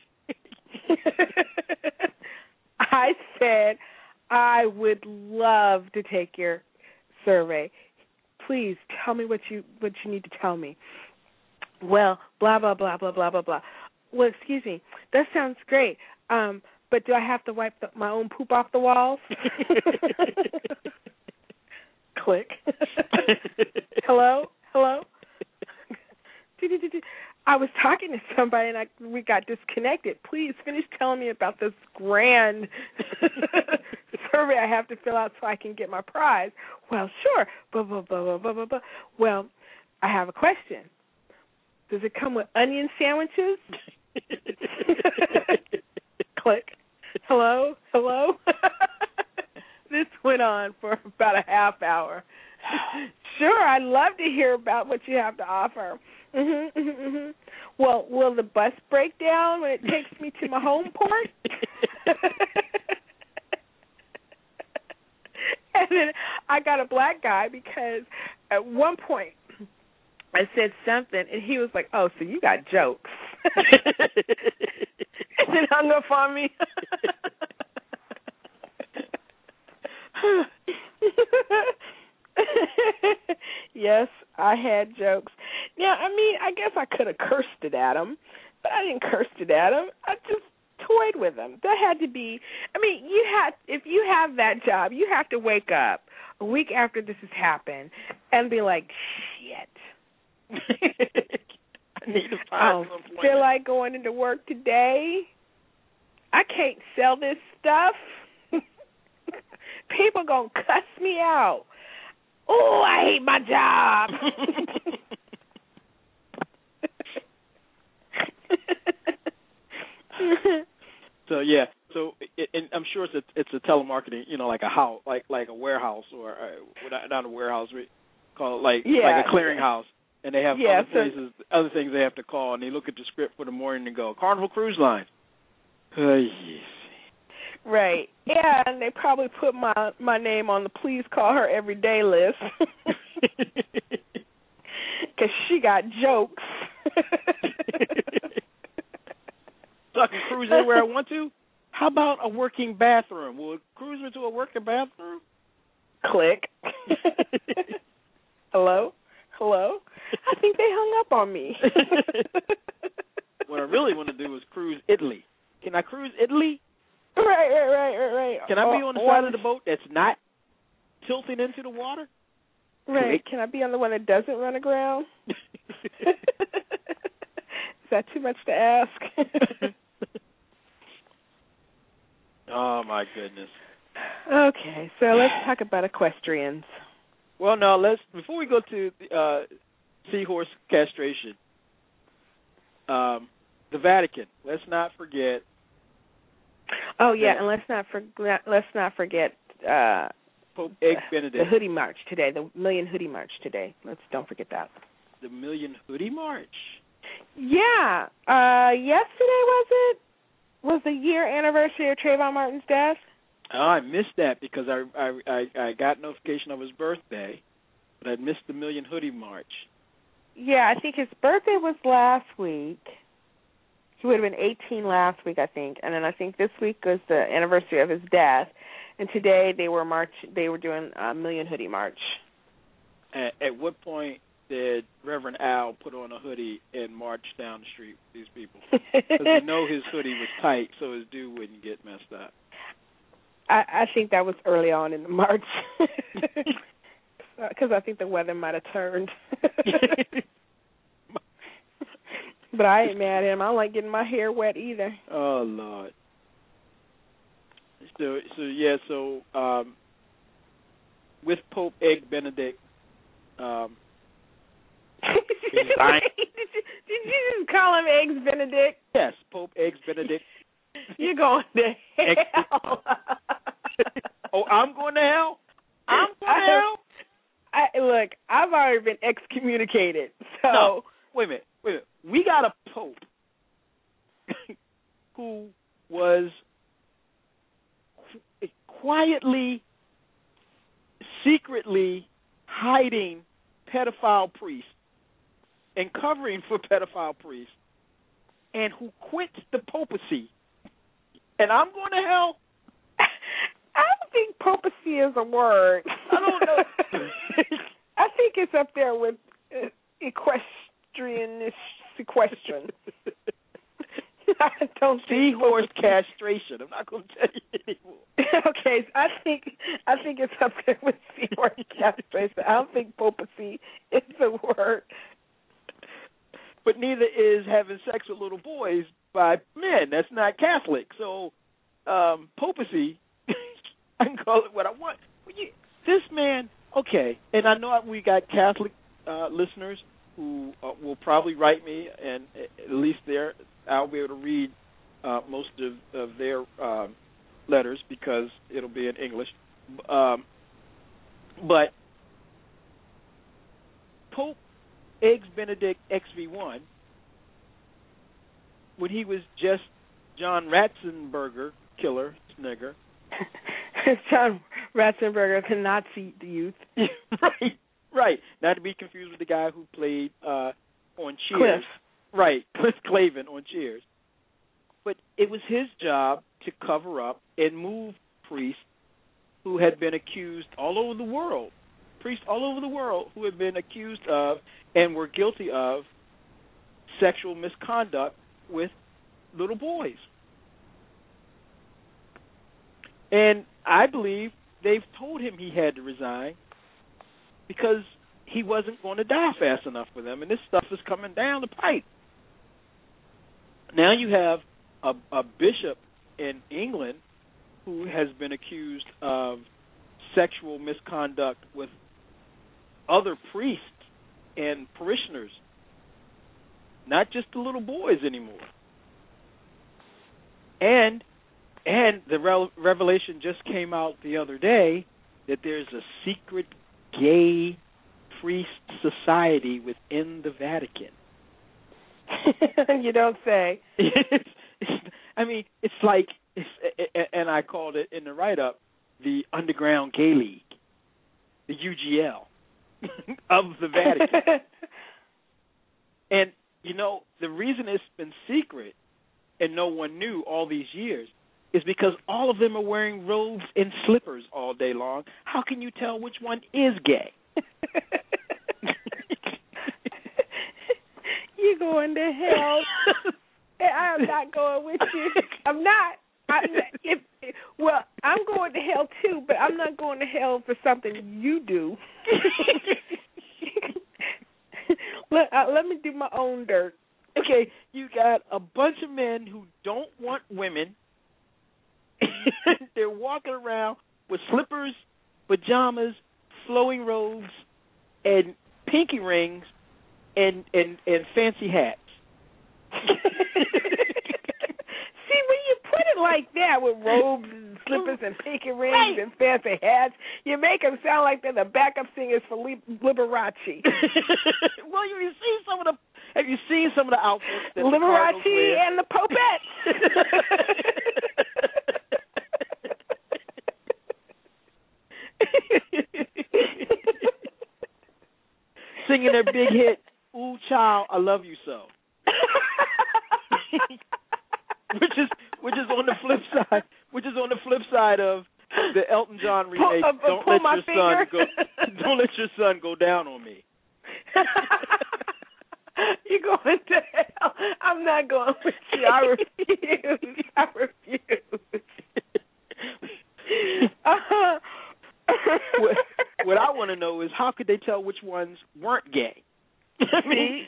I said, I would love to take your survey. Please tell me what you what you need to tell me. Well, blah, blah, blah, blah, blah, blah, blah. Well, excuse me, that sounds great. Um, but do I have to wipe the, my own poop off the walls? Click. Hello? Hello? I was talking to somebody and I, we got disconnected. Please finish telling me about this grand survey I have to fill out so I can get my prize. Well, sure. Blah, blah, blah, blah, blah, blah, blah. Well, I have a question. Does it come with onion sandwiches? Click. Hello? Hello? This went on for about a half hour. Sure, I'd love to hear about what you have to offer. Mm-hmm, mm-hmm, mm-hmm. Well, will the bus break down when it takes me to my home port? And then I got a black guy because at one point I said something, and he was like, oh, so you got jokes. And then hung up on me. Yes, I had jokes. Now, I mean, I guess I could have cursed it at him, but I didn't curse it at him. I just toyed with him. That had to be, I mean, you had, if you have that job, you have to wake up a week after this has happened and be like, shit. I need to find I don't feel like going into work today. I can't sell this stuff. People gonna cuss me out. Oh, I hate my job. So yeah, so it, and I'm sure it's a it's a telemarketing, you know, like a house, like like a warehouse or uh, not a warehouse, we call it like yeah. like a clearinghouse, and they have yeah, other so, places, other things they have to call, and they look at the script for the morning and go, Carnival Cruise Line. Uh, yes. Right. Yeah, and they probably put my my name on the please call her every day list. Because she got jokes. So I can cruise anywhere I want to? How about a working bathroom? Will it cruise me to a working bathroom? Click. Hello? Hello? I think they hung up on me. What I really want to do is cruise Italy. Can I cruise Italy? Right, right, right, right, right. Can I be on the side of the boat that's not tilting into the water? Right. Can I be on the one that doesn't run aground? Is that too much to ask? Oh, my goodness. Okay, so let's talk about equestrians. Well, no, let's before we go to uh, seahorse castration, um, the Vatican. Let's not forget. Oh yeah, and let's not forget. Let's not forget uh, Pope Egg Benedict. The Hoodie March today, the Million Hoodie March today. Let's don't forget that. The Million Hoodie March. Yeah, uh, yesterday was it? Was the year anniversary of Trayvon Martin's death? Oh, I missed that because I, I I I got notification of his birthday, but I missed the Million Hoodie March. Yeah, I think his birthday was last week. He would have been eighteen last week, I think, and then I think this week was the anniversary of his death. And today they were march. They were doing a Million Hoodie March. At, at what point did Reverend Al put on a hoodie and march down the street with these people? Because we know his hoodie was tight, so his dude wouldn't get messed up. I, I think that was early on in the march, because I think the weather might have turned. But I ain't mad at him. I don't like getting my hair wet either. Oh, Lord. So, so yeah, so um, with Pope Egg Benedict, um, did, you, did you just call him Eggs Benedict? Yes, Pope Eggs Benedict. You're going to hell. Oh, I'm going to hell? I'm going to hell? I, look, I've already been excommunicated. So no, wait a minute, wait a minute. We got a pope who was qu- quietly, secretly hiding pedophile priests and covering for pedophile priests, and who quit the papacy. And I'm going to hell? I don't think papacy is a word. I don't know. I think it's up there with uh, equestrian sequestration. I don't think seahorse castration. I'm not going to tell you anymore. Okay, so I think I think it's up there with seahorse castration. I don't think papacy is a word. But neither is having sex with little boys by men. That's not Catholic. So um, papacy, I can call it what I want. This man, okay, and I know we got Catholic uh, listeners who uh, will probably write me, and at least there I'll be able to read uh, most of, of their um, letters because it'll be in English. Um, but Pope Eggs Benedict X V one, when he was just John Ratzenberger, killer, snigger. John Ratzenberger, the Nazi youth. Right, right. Not to be confused with the guy who played uh, on Cheers. Cliff. Right, Cliff Clavin on Cheers. But it was his job to cover up and move priests who had been accused all over the world, priests all over the world who had been accused of and were guilty of sexual misconduct with little boys. And I believe they've told him he had to resign because he wasn't going to die fast enough for them, and this stuff is coming down the pipe. Now you have a, a bishop in England who has been accused of sexual misconduct with other priests and parishioners, not just the little boys anymore. And and the re- revelation just came out the other day that there's a secret gay priest society within the Vatican. You don't say. I mean, it's like, it's, and I called it in the write-up, the Underground Gay League, the U G L of the Vatican. And, you know, the reason it's been secret and no one knew all these years is because all of them are wearing robes and slippers all day long. How can you tell which one is gay? You're going to hell. I'm not going with you. I'm not. I, if, well, I'm going to hell too, but I'm not going to hell for something you do. let, uh, let me do my own dirt. Okay, you got a bunch of men who don't want women. They're walking around with slippers, pajamas, flowing robes, and pinky rings, and and, and fancy hats. See, when you put it like that, with robes and slippers and pinky rings right. and fancy hats, you make them sound like they're the backup singers for Liberace. Well, have you seen some of the have you seen some of the outfits that Liberace the wear? and the Popettes? Singing their big hit, "Ooh, Child, I Love You So," which is which is on the flip side, which is on the flip side of the Elton John remake. Pull, uh, don't pull let my your finger. son go. Don't let your son go down on me. You're going to hell. I'm not going with you. I refuse. I refuse. Uh-huh. what, what I want to know is how could they tell which ones weren't gay? I mean,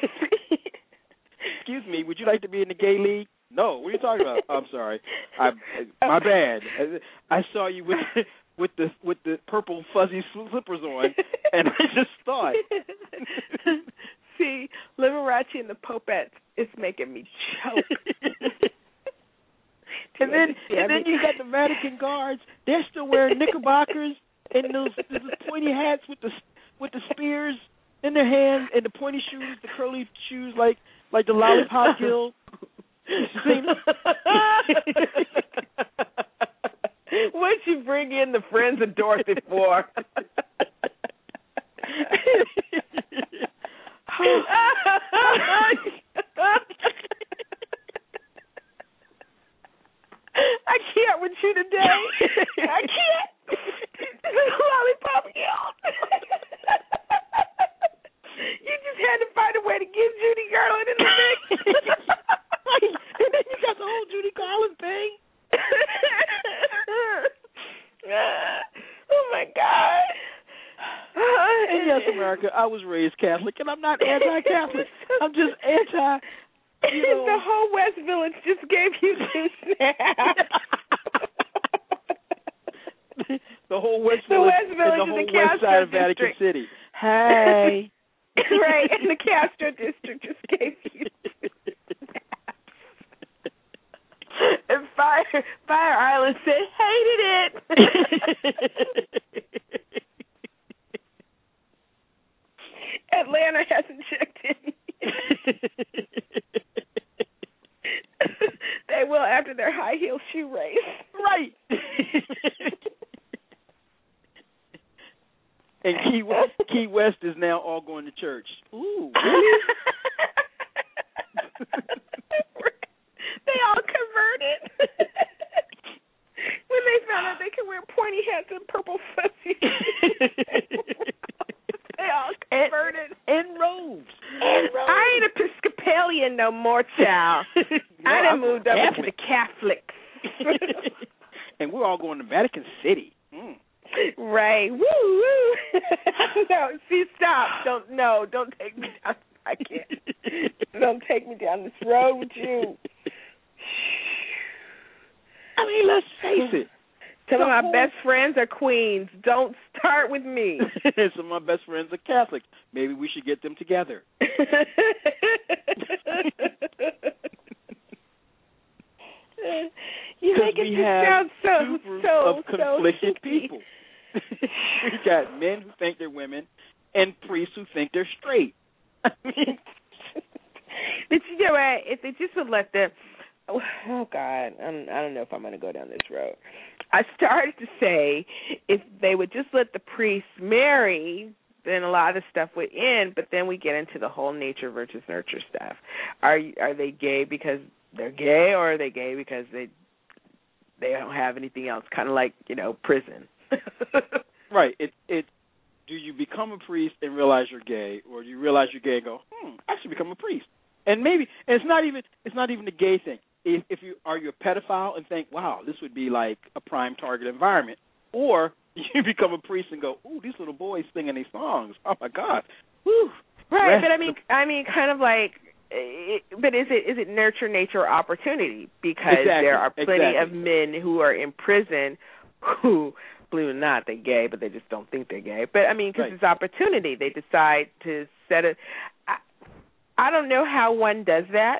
excuse me, would you like to be in the gay league? No. What are you talking about? I'm sorry. I, my bad. I saw you with with the with the purple fuzzy slippers on, and I just thought. See, Liberace and the Popettes, it's making me choke. And then, and then you got the Vatican guards. They're still wearing knickerbockers and those, those pointy hats with the with the spears in their hands and the pointy shoes, the curly shoes like like the Lollipop Hill. What'd you bring in the Friends of Dorothy for? I can't with you today. I can't. Lollipop Hill. You just had to find a way to get Judy Garland in the mix. And then you got the whole Judy Garland thing. Oh, my God. And yes, America, I was raised Catholic, and I'm not anti-Catholic. I'm just anti, you know. The whole West Village just gave you two snaps. The whole West the Village, West Village and the whole the west Castro side of district. Vatican City. Hey. Right, and the Castro district just gave you two snaps. And Fire, Fire Island said, hated it. Atlanta hasn't checked in yet. They will after their high heel shoe race. Right. And Key West, Key West is now all going to church. Ooh, really? They all converted. When they found out they could wear pointy hats and purple fuzzy they all converted. And, and robes. And robes. I ain't Episcopalian no more, child. No, I done I'm moved over to the Catholics. And we're all going to Vatican City. Mm. Right. Woo, woo. No, see, stop. Don't, no, don't take me down. I can't. Don't take me down this road with you. I mean, let's face it. Some of my best friends are queens. Don't start with me. Some of my best friends are Catholic. Maybe we should get them together. You make it sound so, so, of conflicted so people. We got men who think they're women and priests who think they're straight. I mean, but you know what? If they just would let the oh God, I'm, I don't know if I'm going to go down this road. I started to say if they would just let the priests marry, then a lot of stuff would end. But then we get into the whole nature versus nurture stuff. Are are they gay because they're gay, or are they gay because they they don't have anything else? Kind of like, you know, prison. Right. It it. Do you become a priest and realize you're gay, or do you realize you're gay and go, hmm, I should become a priest? And maybe and it's not even it's not even a gay thing. If, if you are you a pedophile and think, wow, this would be like a prime target environment, or you become a priest and go, ooh, these little boys singing these songs. Oh my God. Woo. Right, Rest but I mean, I mean, kind of like, it, but is it is it nurture, nature, or opportunity? Because exactly, there are plenty exactly. of men who are in prison who, believe it or not, they're gay, but they just don't think they're gay. But I mean, because right. it's opportunity, they decide to set it. I, I don't know how one does that.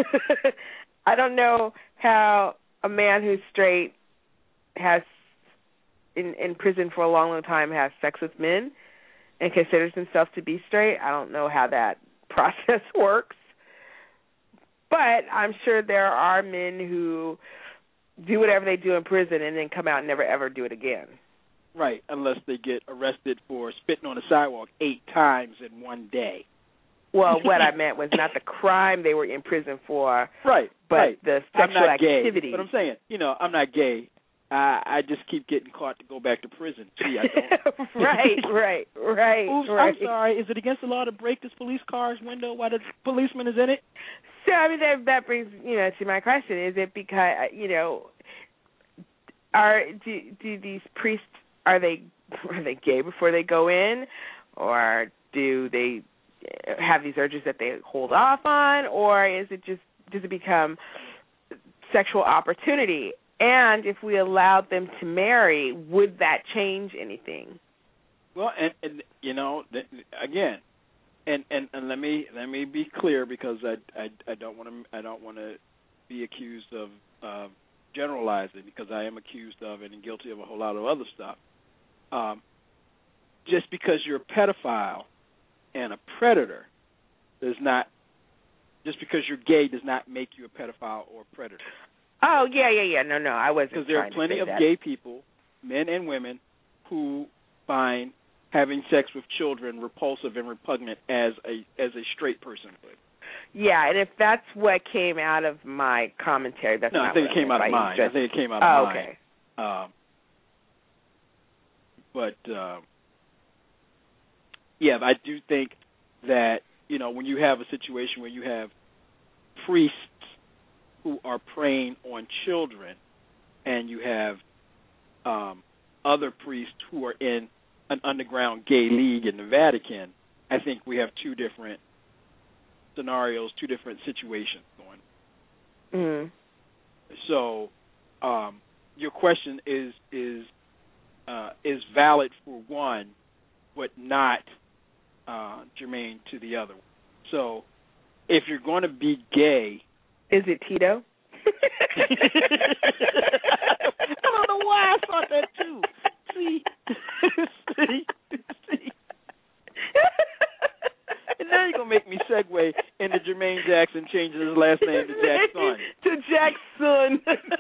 I don't know how a man who's straight has in in prison for a long, long time has sex with men and considers himself to be straight. I don't know how that process works. But I'm sure there are men who do whatever they do in prison and then come out and never, ever do it again. Right, unless they get arrested for spitting on the sidewalk eight times in one day. Well, what I meant was not the crime they were in prison for, right, but right. the I'm sexual not activity. Gay, but I'm saying, you know, I'm not gay. I, I just keep getting caught to go back to prison. Gee, I don't. right, right, right, Oops, right. I'm sorry. Is it against the law to break this police car's window while the policeman is in it? So, I mean, that, that brings, you know, to my question. Is it because, you know, are do, do these priests, are they are they gay before they go in, or do they have these urges that they hold off on, or is it just, does it become sexual opportunity? And if we allowed them to marry, would that change anything? Well, and, and you know, again, and, and, and let me let me be clear, because I I, I don't want to I don't want to be accused of uh, generalizing, because I am accused of and guilty of a whole lot of other stuff. Um, just because you're a pedophile and a predator does not, just because you're gay does not make you a pedophile or a predator. Oh, yeah, yeah, yeah. No, no, I wasn't Because there are plenty of that. gay people, men and women, who find having sex with children repulsive and repugnant as a as a straight person would. Yeah, and if that's what came out of my commentary, that's no, not I think what it came I out of mine. just... I think it came out oh, of mine. okay. Um, but uh, yeah, I do think that, you know, when you have a situation where you have priests who are preying on children, and you have um, other priests who are in an underground gay league in the Vatican, I think we have two different scenarios, two different situations going. Mm. So um, your question is is uh, is valid for one, but not uh, germane to the other. So if you're going to be gay, is it Tito? I don't know why I thought that too. See, see, see. And now you're gonna make me segue into Jermaine Jackson changing his last name to Jackson. to Jackson.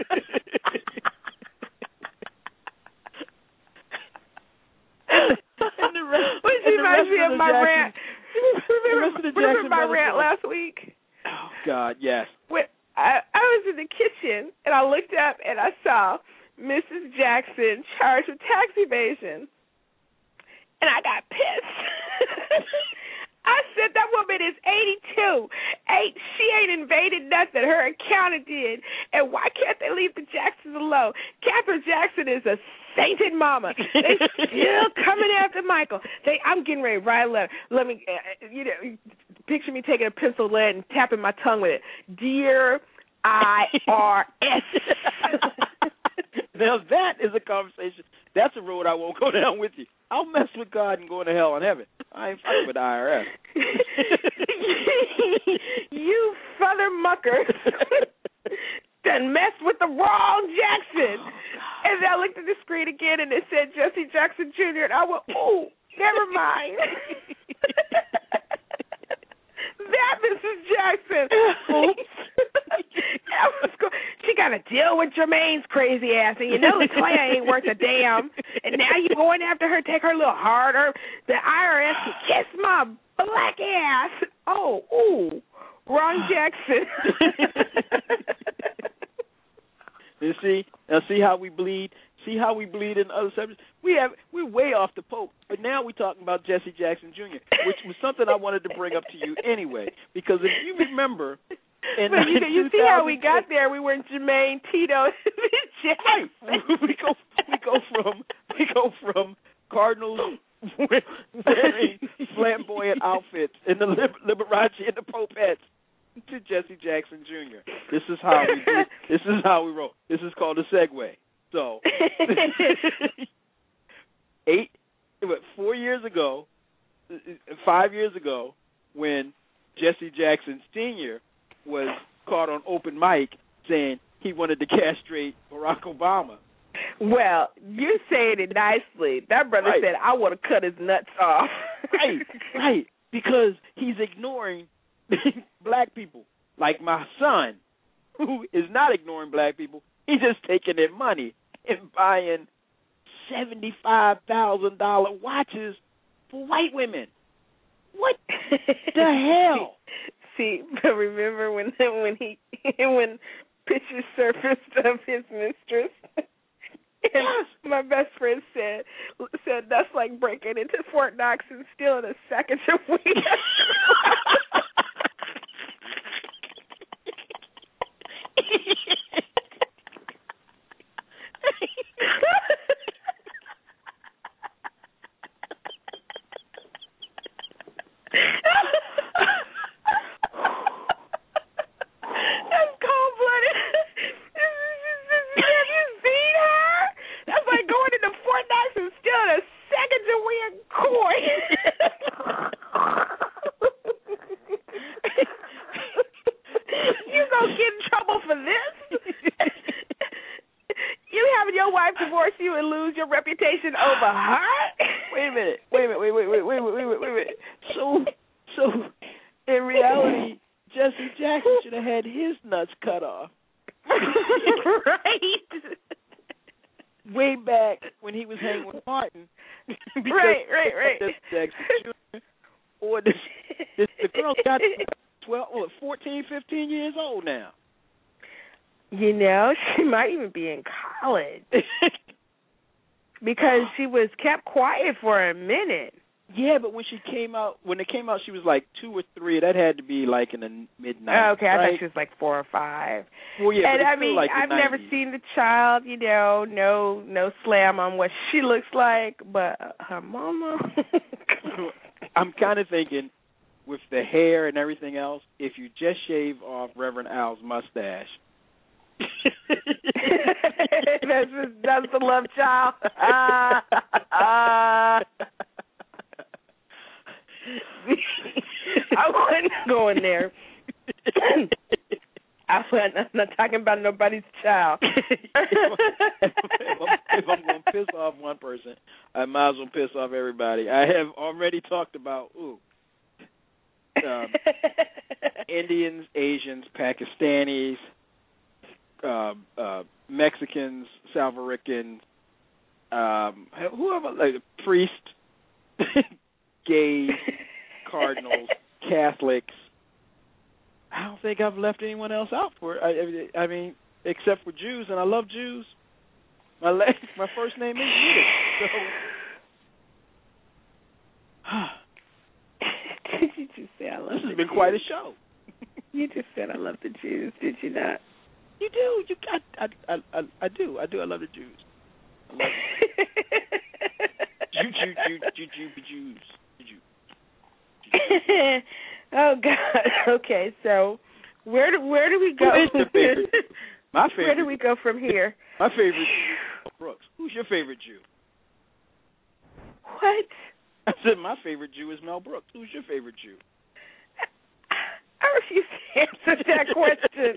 and the rest, Which and the reminds rest me of, of my Jackson, rant. Remember, the remember my brothers rant are, last week? Oh God, yes. When I, I was in the kitchen and I looked up and I saw Missus Jackson charged with tax evasion, and I got pissed. I said, that woman is eighty-two. Ain't, she ain't invaded nothing. Her accountant did. And why can't they leave the Jacksons alone? Catherine Jackson is a sainted mama. They still coming after Michael. They, I'm getting ready to write a letter. Let me, uh, you know, picture me taking a pencil lead and tapping my tongue with it. Dear I R S. Now that is a conversation. That's a road I won't go down with you. I'll mess with God and go into hell and heaven. I ain't fucking with the I R S. You father muckers done messed with the wrong Jackson. Oh, and then I looked at the screen again and it said Jesse Jackson Junior And I went, oh, never mind. That Missus Jackson. Oops. I was deal with Jermaine's crazy ass, and you know the Claire ain't worth a damn, and now you going after her, take her a little harder. The I R S can kiss my black ass. Oh, ooh, Ron Jackson. You see, now see how we bleed. See how we bleed in other subjects. We have we're way off the Pope, but now we're talking about Jesse Jackson Junior, which was something I wanted to bring up to you anyway. Because if you remember, in but you, you see how we got there? We were Jermaine, Tito, right. We go we go from we go from Cardinals wearing flamboyant outfits in the Liberace and the Popettes to Jesse Jackson Junior This is how we do. This is how we roll. This is called a segue. So, eight, what, four years ago, five years ago, when Jesse Jackson Senior was caught on open mic saying he wanted to castrate Barack Obama. Well, you're saying it nicely. That brother right. said, I want to cut his nuts off. Right, right, because he's ignoring black people. Like my son, who is not ignoring black people, he's just taking their money and buying seventy-five thousand dollars watches for white women. What the hell? See, but remember when when he when pictures surfaced of his mistress, and yes. my best friend said said that's like breaking into Fort Knox and stealing a sack of weed. Because she was kept quiet for a minute. Yeah, but when she came out, when it came out, she was like two or three. That had to be like in the mid nineties. Oh, okay, I right? thought she was like four or five. Well, yeah, and but I mean, like I've nineties. never seen the child. You know, no, no slam on what she looks like, but her mama. I'm kind of thinking, with the hair and everything else, if you just shave off Reverend Al's mustache. that's that's the love child. Uh, uh, I wasn't going there. I wasn't, I'm not talking about nobody's child. if, if, I'm, if I'm going to piss off one person, I might as well piss off everybody. I have already talked about ooh, um, Indians, Asians, Pakistanis, Uh, uh, Mexicans, Salvaricans, um, whoever, like priests, gays, cardinals, Catholics. I don't think I've left anyone else out for it. I, I mean, except for Jews, and I love Jews. My la- my first name is Yiddish. So. Did you just say I love? This has the been Jews? quite a show. You just said I love the Jews, did you not? You do. You I I I, I do. I do. I love the Jews. I love Jew Jew Jew Jew Jew Jews. Jew. Oh God. Okay, so where do where do we go? Who is your favorite? My favorite. Where do we go from here? My favorite Jew, Brooks. Who's your favorite Jew? What? I said my favorite Jew is Mel Brooks. Who's your favorite Jew? I refuse to answer that question.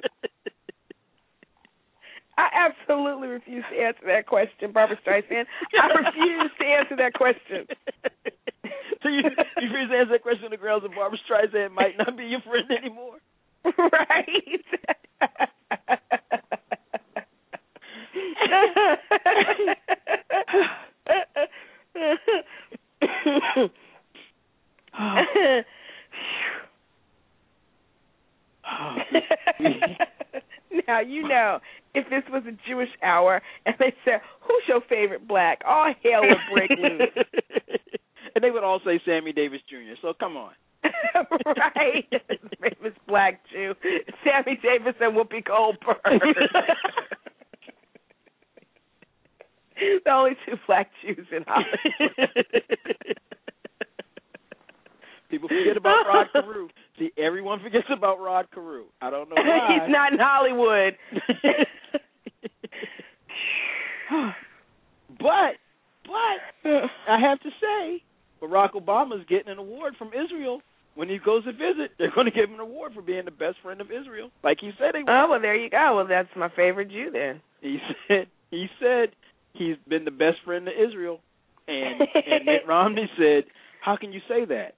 I absolutely refuse to answer that question, Barbara Streisand. I refuse to answer that question. So you, you refuse to answer that question, the girls of Barbara Streisand might not be your friend anymore? Right. Now, you know, if this was a Jewish hour and they said, who's your favorite black? All hell would break loose. And they would all say Sammy Davis Junior, so come on. Right. His famous black Jew, Sammy Davis and Whoopi Goldberg. The only two black Jews in Hollywood. People forget about Rod Carew. See, everyone forgets about Rod Carew. I don't know why. He's not in Hollywood. but, but, I have to say, Barack Obama's getting an award from Israel. When he goes to visit, they're going to give him an award for being the best friend of Israel, like he said he was. Oh, well, there you go. Well, that's my favorite Jew then. He said he said he's been the best friend to Israel, and, and Mitt Romney said, "How can you say that?"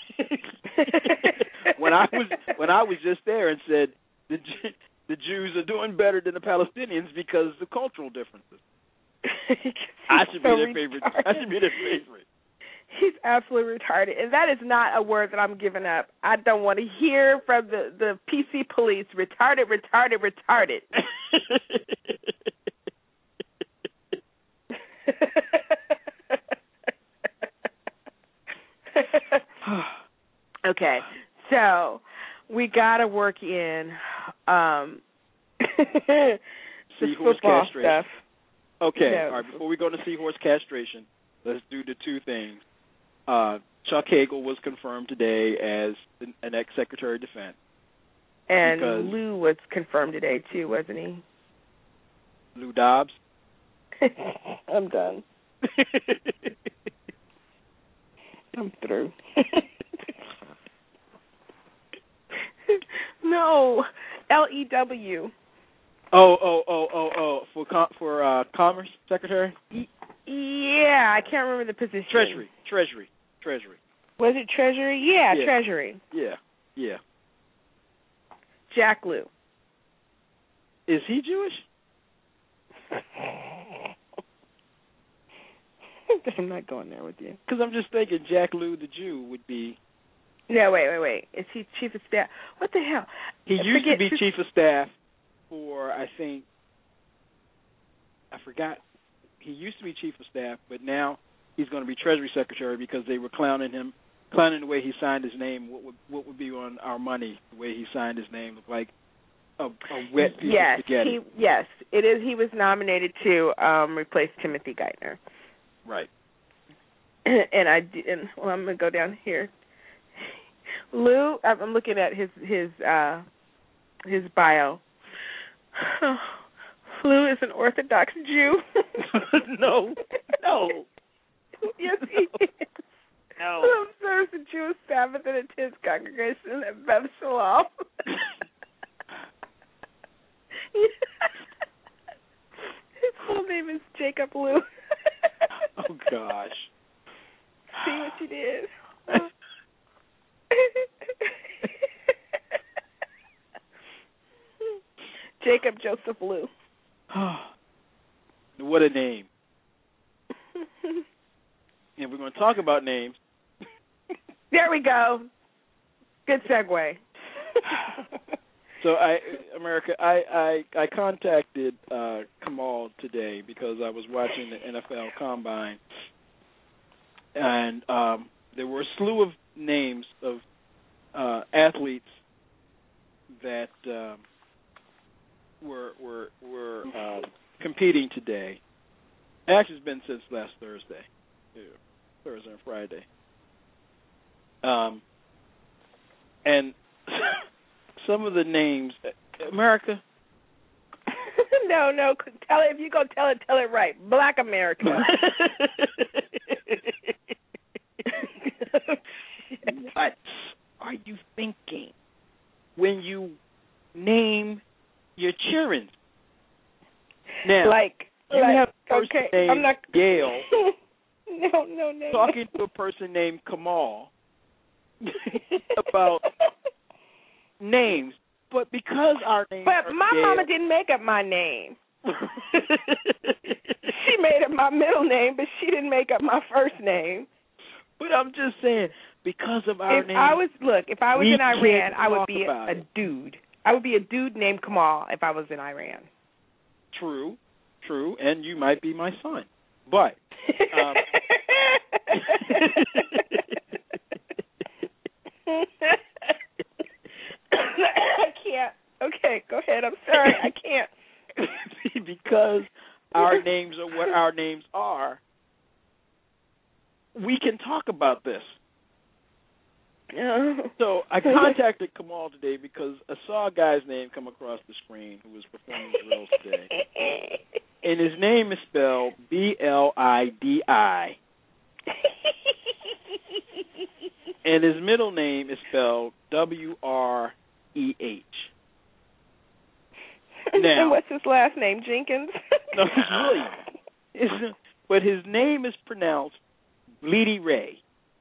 when I was when I was just there and said the the Jews are doing better than the Palestinians because of cultural differences. I should so be their favorite. Retarded. I should be their favorite. He's absolutely retarded, and that is not a word that I'm giving up. I don't want to hear from the, the P C police, retarded, retarded, retarded. Okay, so we got to work in um, the seahorse football castration. Stuff. Okay, no. all right, before we go to seahorse castration, let's do the two things. Uh, Chuck Hagel was confirmed today as an, an ex-Secretary of Defense. And Lou was confirmed today, too, wasn't he? Lou Dobbs? I'm done. I'm through. No, L E W. Oh, oh, oh, oh, oh, for com- for uh, Commerce Secretary? Y- yeah, I can't remember the position. Treasury, Treasury, Treasury. Was it Treasury? Yeah, yeah. Treasury. Yeah, yeah. Jack Lew. Is he Jewish? I'm not going there with you. Because I'm just thinking Jack Lew the Jew would be... No, wait, wait, wait. Is he chief of staff? What the hell? He I used to be his... chief of staff for, I think, I forgot. He used to be chief of staff, but now he's going to be Treasury Secretary because they were clowning him, clowning the way he signed his name. What would what would be on our money? The way he signed his name looked like a, a wet piece yes, of spaghetti. He, yes, it is. He was nominated to um, replace Timothy Geithner. Right. And I and well, I'm going to go down here. Lou, I'm looking at his his uh, his bio. Lou is an Orthodox Jew. No, no. Yes, he is. No. Who observes the Jewish Sabbath and attends congregation at Beth Shalom. His full name is Jacob Lew. Oh, gosh. See what you did? Jacob Joseph Lew. What a name. And we're going to talk about names. There we go. Good segue. So, I, America, I, I, I contacted uh, Kamal today because I was watching the N F L Combine, and um, there were a slew of names of uh, athletes that um, were were were um, competing today. Actually, it's been since last Thursday, yeah, Thursday and Friday. Um, and some of the names, America. No, no, tell it. If you go tell it, tell it right. Black America. What are you thinking when you name your children? Now, like, you like, have a person okay, named I'm not... Gail no, no, no. talking no. to a person named Kamal about names, but because our names But are my Gail, mama didn't make up my name. She made up my middle name, but she didn't make up my first name. But I'm just saying, because of our if name, I was look, if I was we in Iran, can't I would talk be about a it. dude. I would be a dude named Kamal if I was in Iran. True, true, and you might be my son. But um, I can't. Okay, go ahead. I'm sorry. I can't. Because our names are what our names are, we can talk about this. So I contacted Kamal today because I saw a guy's name come across the screen who was performing drills today. And his name is spelled B L I D I. And his middle name is spelled W R E H. Now, and what's his last name? Jenkins? No, he's really. But his name is pronounced Bleedy Ray.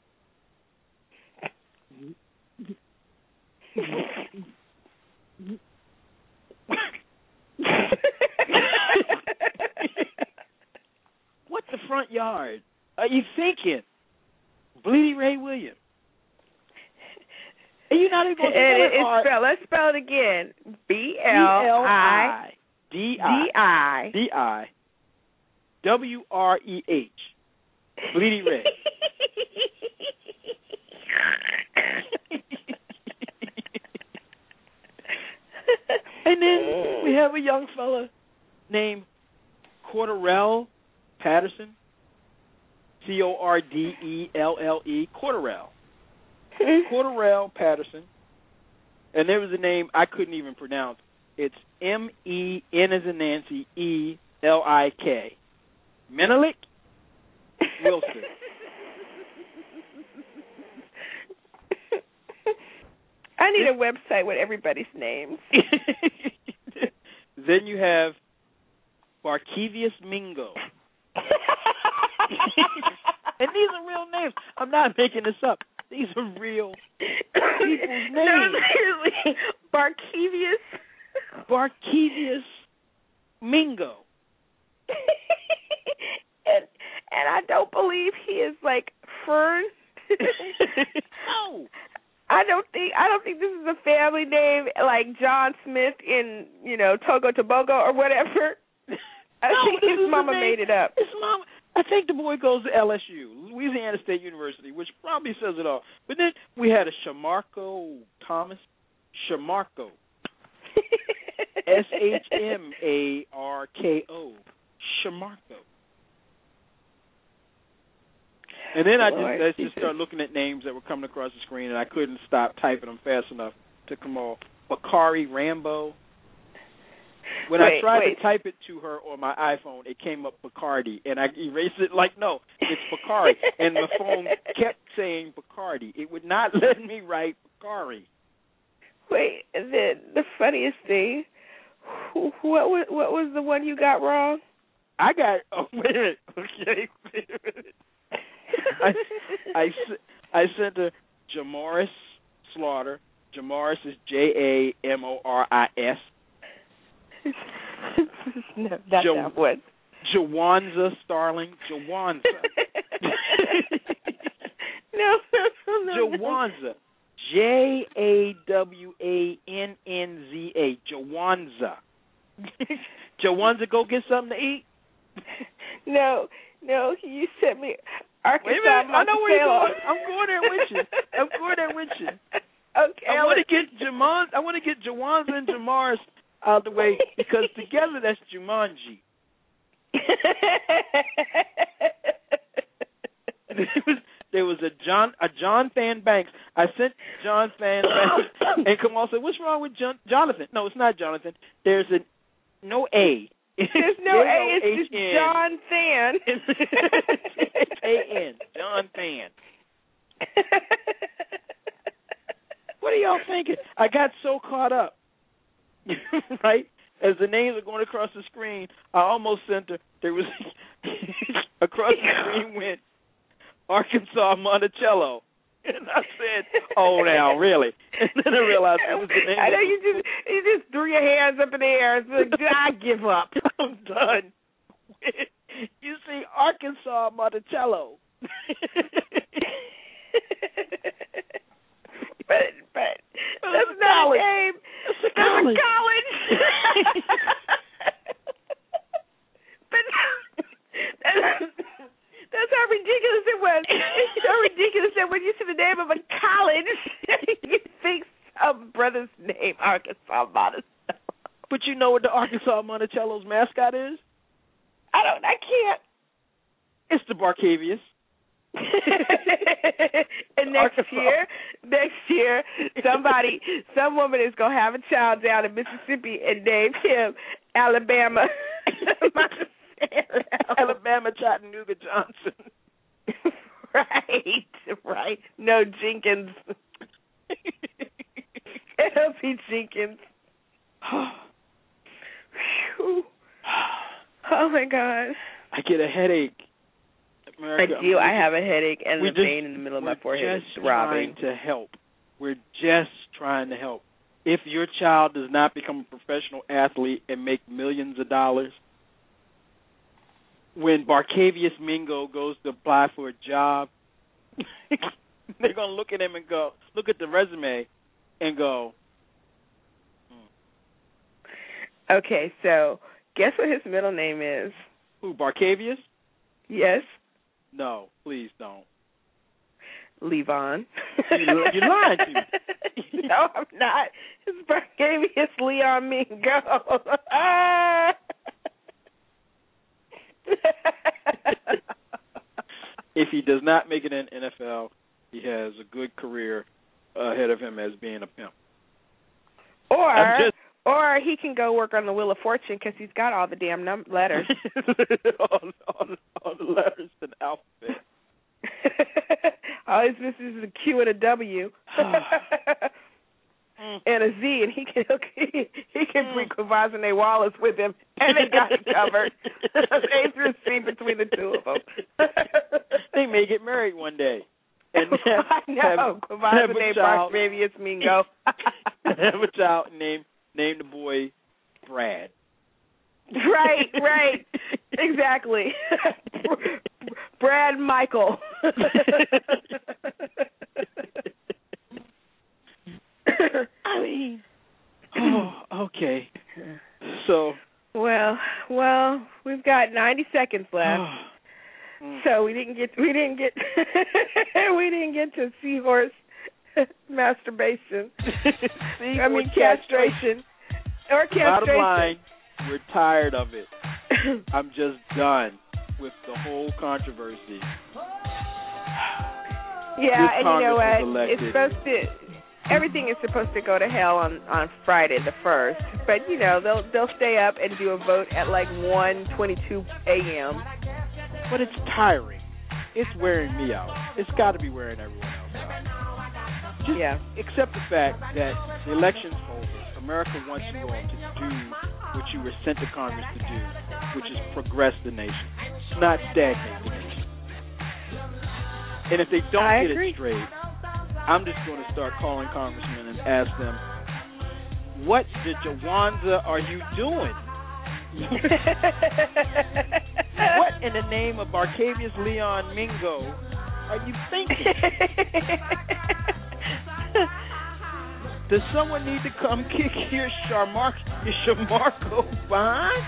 What the front yard are you thinking? Bleedy Ray Williams. Are you not even going to it, spell it? Spell, let's spell it again. B L I D I D I W R E H. Bleedy Ray. And then we have a young fella named Cordarrelle Patterson. C O R D E L L E. Cordarrelle. Cordarrelle Patterson. And there was a name I couldn't even pronounce. It's M E N as in Nancy, E L I K. Menelik Wilson. I need a website with everybody's names. Then you have Barkevius Mingo. And these are real names. I'm not making this up. These are real people's names. No, seriously. Barkevius. Barkevius Mingo. and, and I don't believe he is like Fern. No. I don't think I don't think this is a family name like John Smith in, you know, Togo Tobago or whatever. I No, think his mama made it up. His mama. I think the boy goes to L S U, Louisiana State University, which probably says it all. But then we had a Shamarko Thomas. Shamarko. S H M A R K O. Shamarko. And then I just, I just started looking at names that were coming across the screen, and I couldn't stop typing them fast enough to come all. Bakari Rambo. When wait, I tried wait. to type it to her on my iPhone, it came up Bacardi, and I erased it like, no, it's Bacardi. And the phone kept saying Bacardi. It would not let me write Bakari. Wait, the the funniest thing, what was, what was the one you got wrong? I got, oh, wait a minute, okay, wait a minute. I, I, I sent her Jamaris Slaughter. Jamaris is J A M O R I S. No, that's jo- not what. Jawanza Starling. Jawanza. no, no, no. Jawanza. J A W A N N Z A. Jawanza. Jawanza, go get something to eat? No, no, you sent me Arkansas. Wait a minute, I know where you're Monticello. going. I'm going there with you. I'm going there with you. Okay. I want to get Jaman. I want to get Jawanza and Jamaris out of the way because together that's Jumanji. there, was, there was a John a John Fan Banks. I sent John Fan Banks and Kamal said, "What's wrong with John, Jonathan?" No, it's not Jonathan. There's a no A. There's no A. It's just John Fan. A N. John Fan. What are y'all thinking? I got so caught up, right? As the names are going across the screen, I almost sent her. There was across the screen went Arkansas Monticello, and I said, "Oh, now really?" And then I realized it was the name. I know you just you just threw your hands up in the air. And said, I give up. I'm done. You see, Arkansas Monticello. But but that's not a name. That's a college. college. But that's how ridiculous it was. It's so ridiculous that when you see the name of a college, you think some brother's name, Arkansas Monticello. But you know what the Arkansas Monticello's mascot is? I don't. I can't. It's the Barcavius. And next Arkansas. year, next year, somebody, some woman is gonna have a child down in Mississippi and name him Alabama. Alabama Chattanooga Johnson. Right, right. No Jenkins. It'll be Jenkins. Oh my God. I get a headache. America, I do. I have a headache and we the just, vein in the middle of my we're forehead just is throbbing. Trying to help. We're just trying to help. If your child does not become a professional athlete and make millions of dollars, when Barcavius Mingo goes to apply for a job, they're going to look at him and go, look at the resume and go, hmm. Okay, so guess what his middle name is? Who, Barcavius? Yes. No, please don't. Levon. You, you lied to me. No, I'm not. His Barcavius Leon Mingo. If he does not make it in N F L, he has a good career ahead of him as being a pimp. Or just, or he can go work on the Wheel of Fortune because he's got all the damn num- letters. all, all, all the letters in the alphabet. All he's missing is a Q and a W. And a Z, and he can he, he can bring Kwazane Wallace with him, and they got it covered. They threw a scene between the two of them. They may get married one day. And have, I know. Kwazane Barcavius Mingo. Have a child named name the boy Brad. Right, right, exactly. Brad Michael. I mean, oh, okay. So, well, well, we've got ninety seconds left. So we didn't get, we didn't get, we didn't get to seahorse masturbation. I mean castration or castration. Bottom line, we're tired of it. I'm just done with the whole controversy. Yeah, this and Congress you know what? was elected. It's supposed to. Everything is supposed to go to hell on, on Friday the first, but you know they'll they'll stay up and do a vote at like one twenty-two a.m. But it's tiring. It's wearing me out. It's got to be wearing everyone else out. Just yeah. accept the fact that the election's over. America wants you all to do what you were sent to Congress to do, which is progress the nation, not stagnate the nation. And if they don't I get agree. it straight, I'm just going to start calling congressmen and ask them, what the Jawanza are you doing? What in the name of Barcavius Leon Mingo are you thinking? Does someone need to come kick your Sharmar- your Shamarco behind?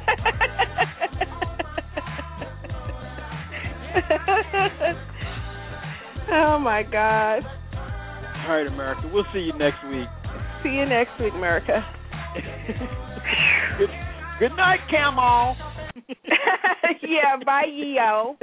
Oh, my God. All right, America. We'll see you next week. See you next week, America. good, good night, Camo. Yeah, bye, Yo.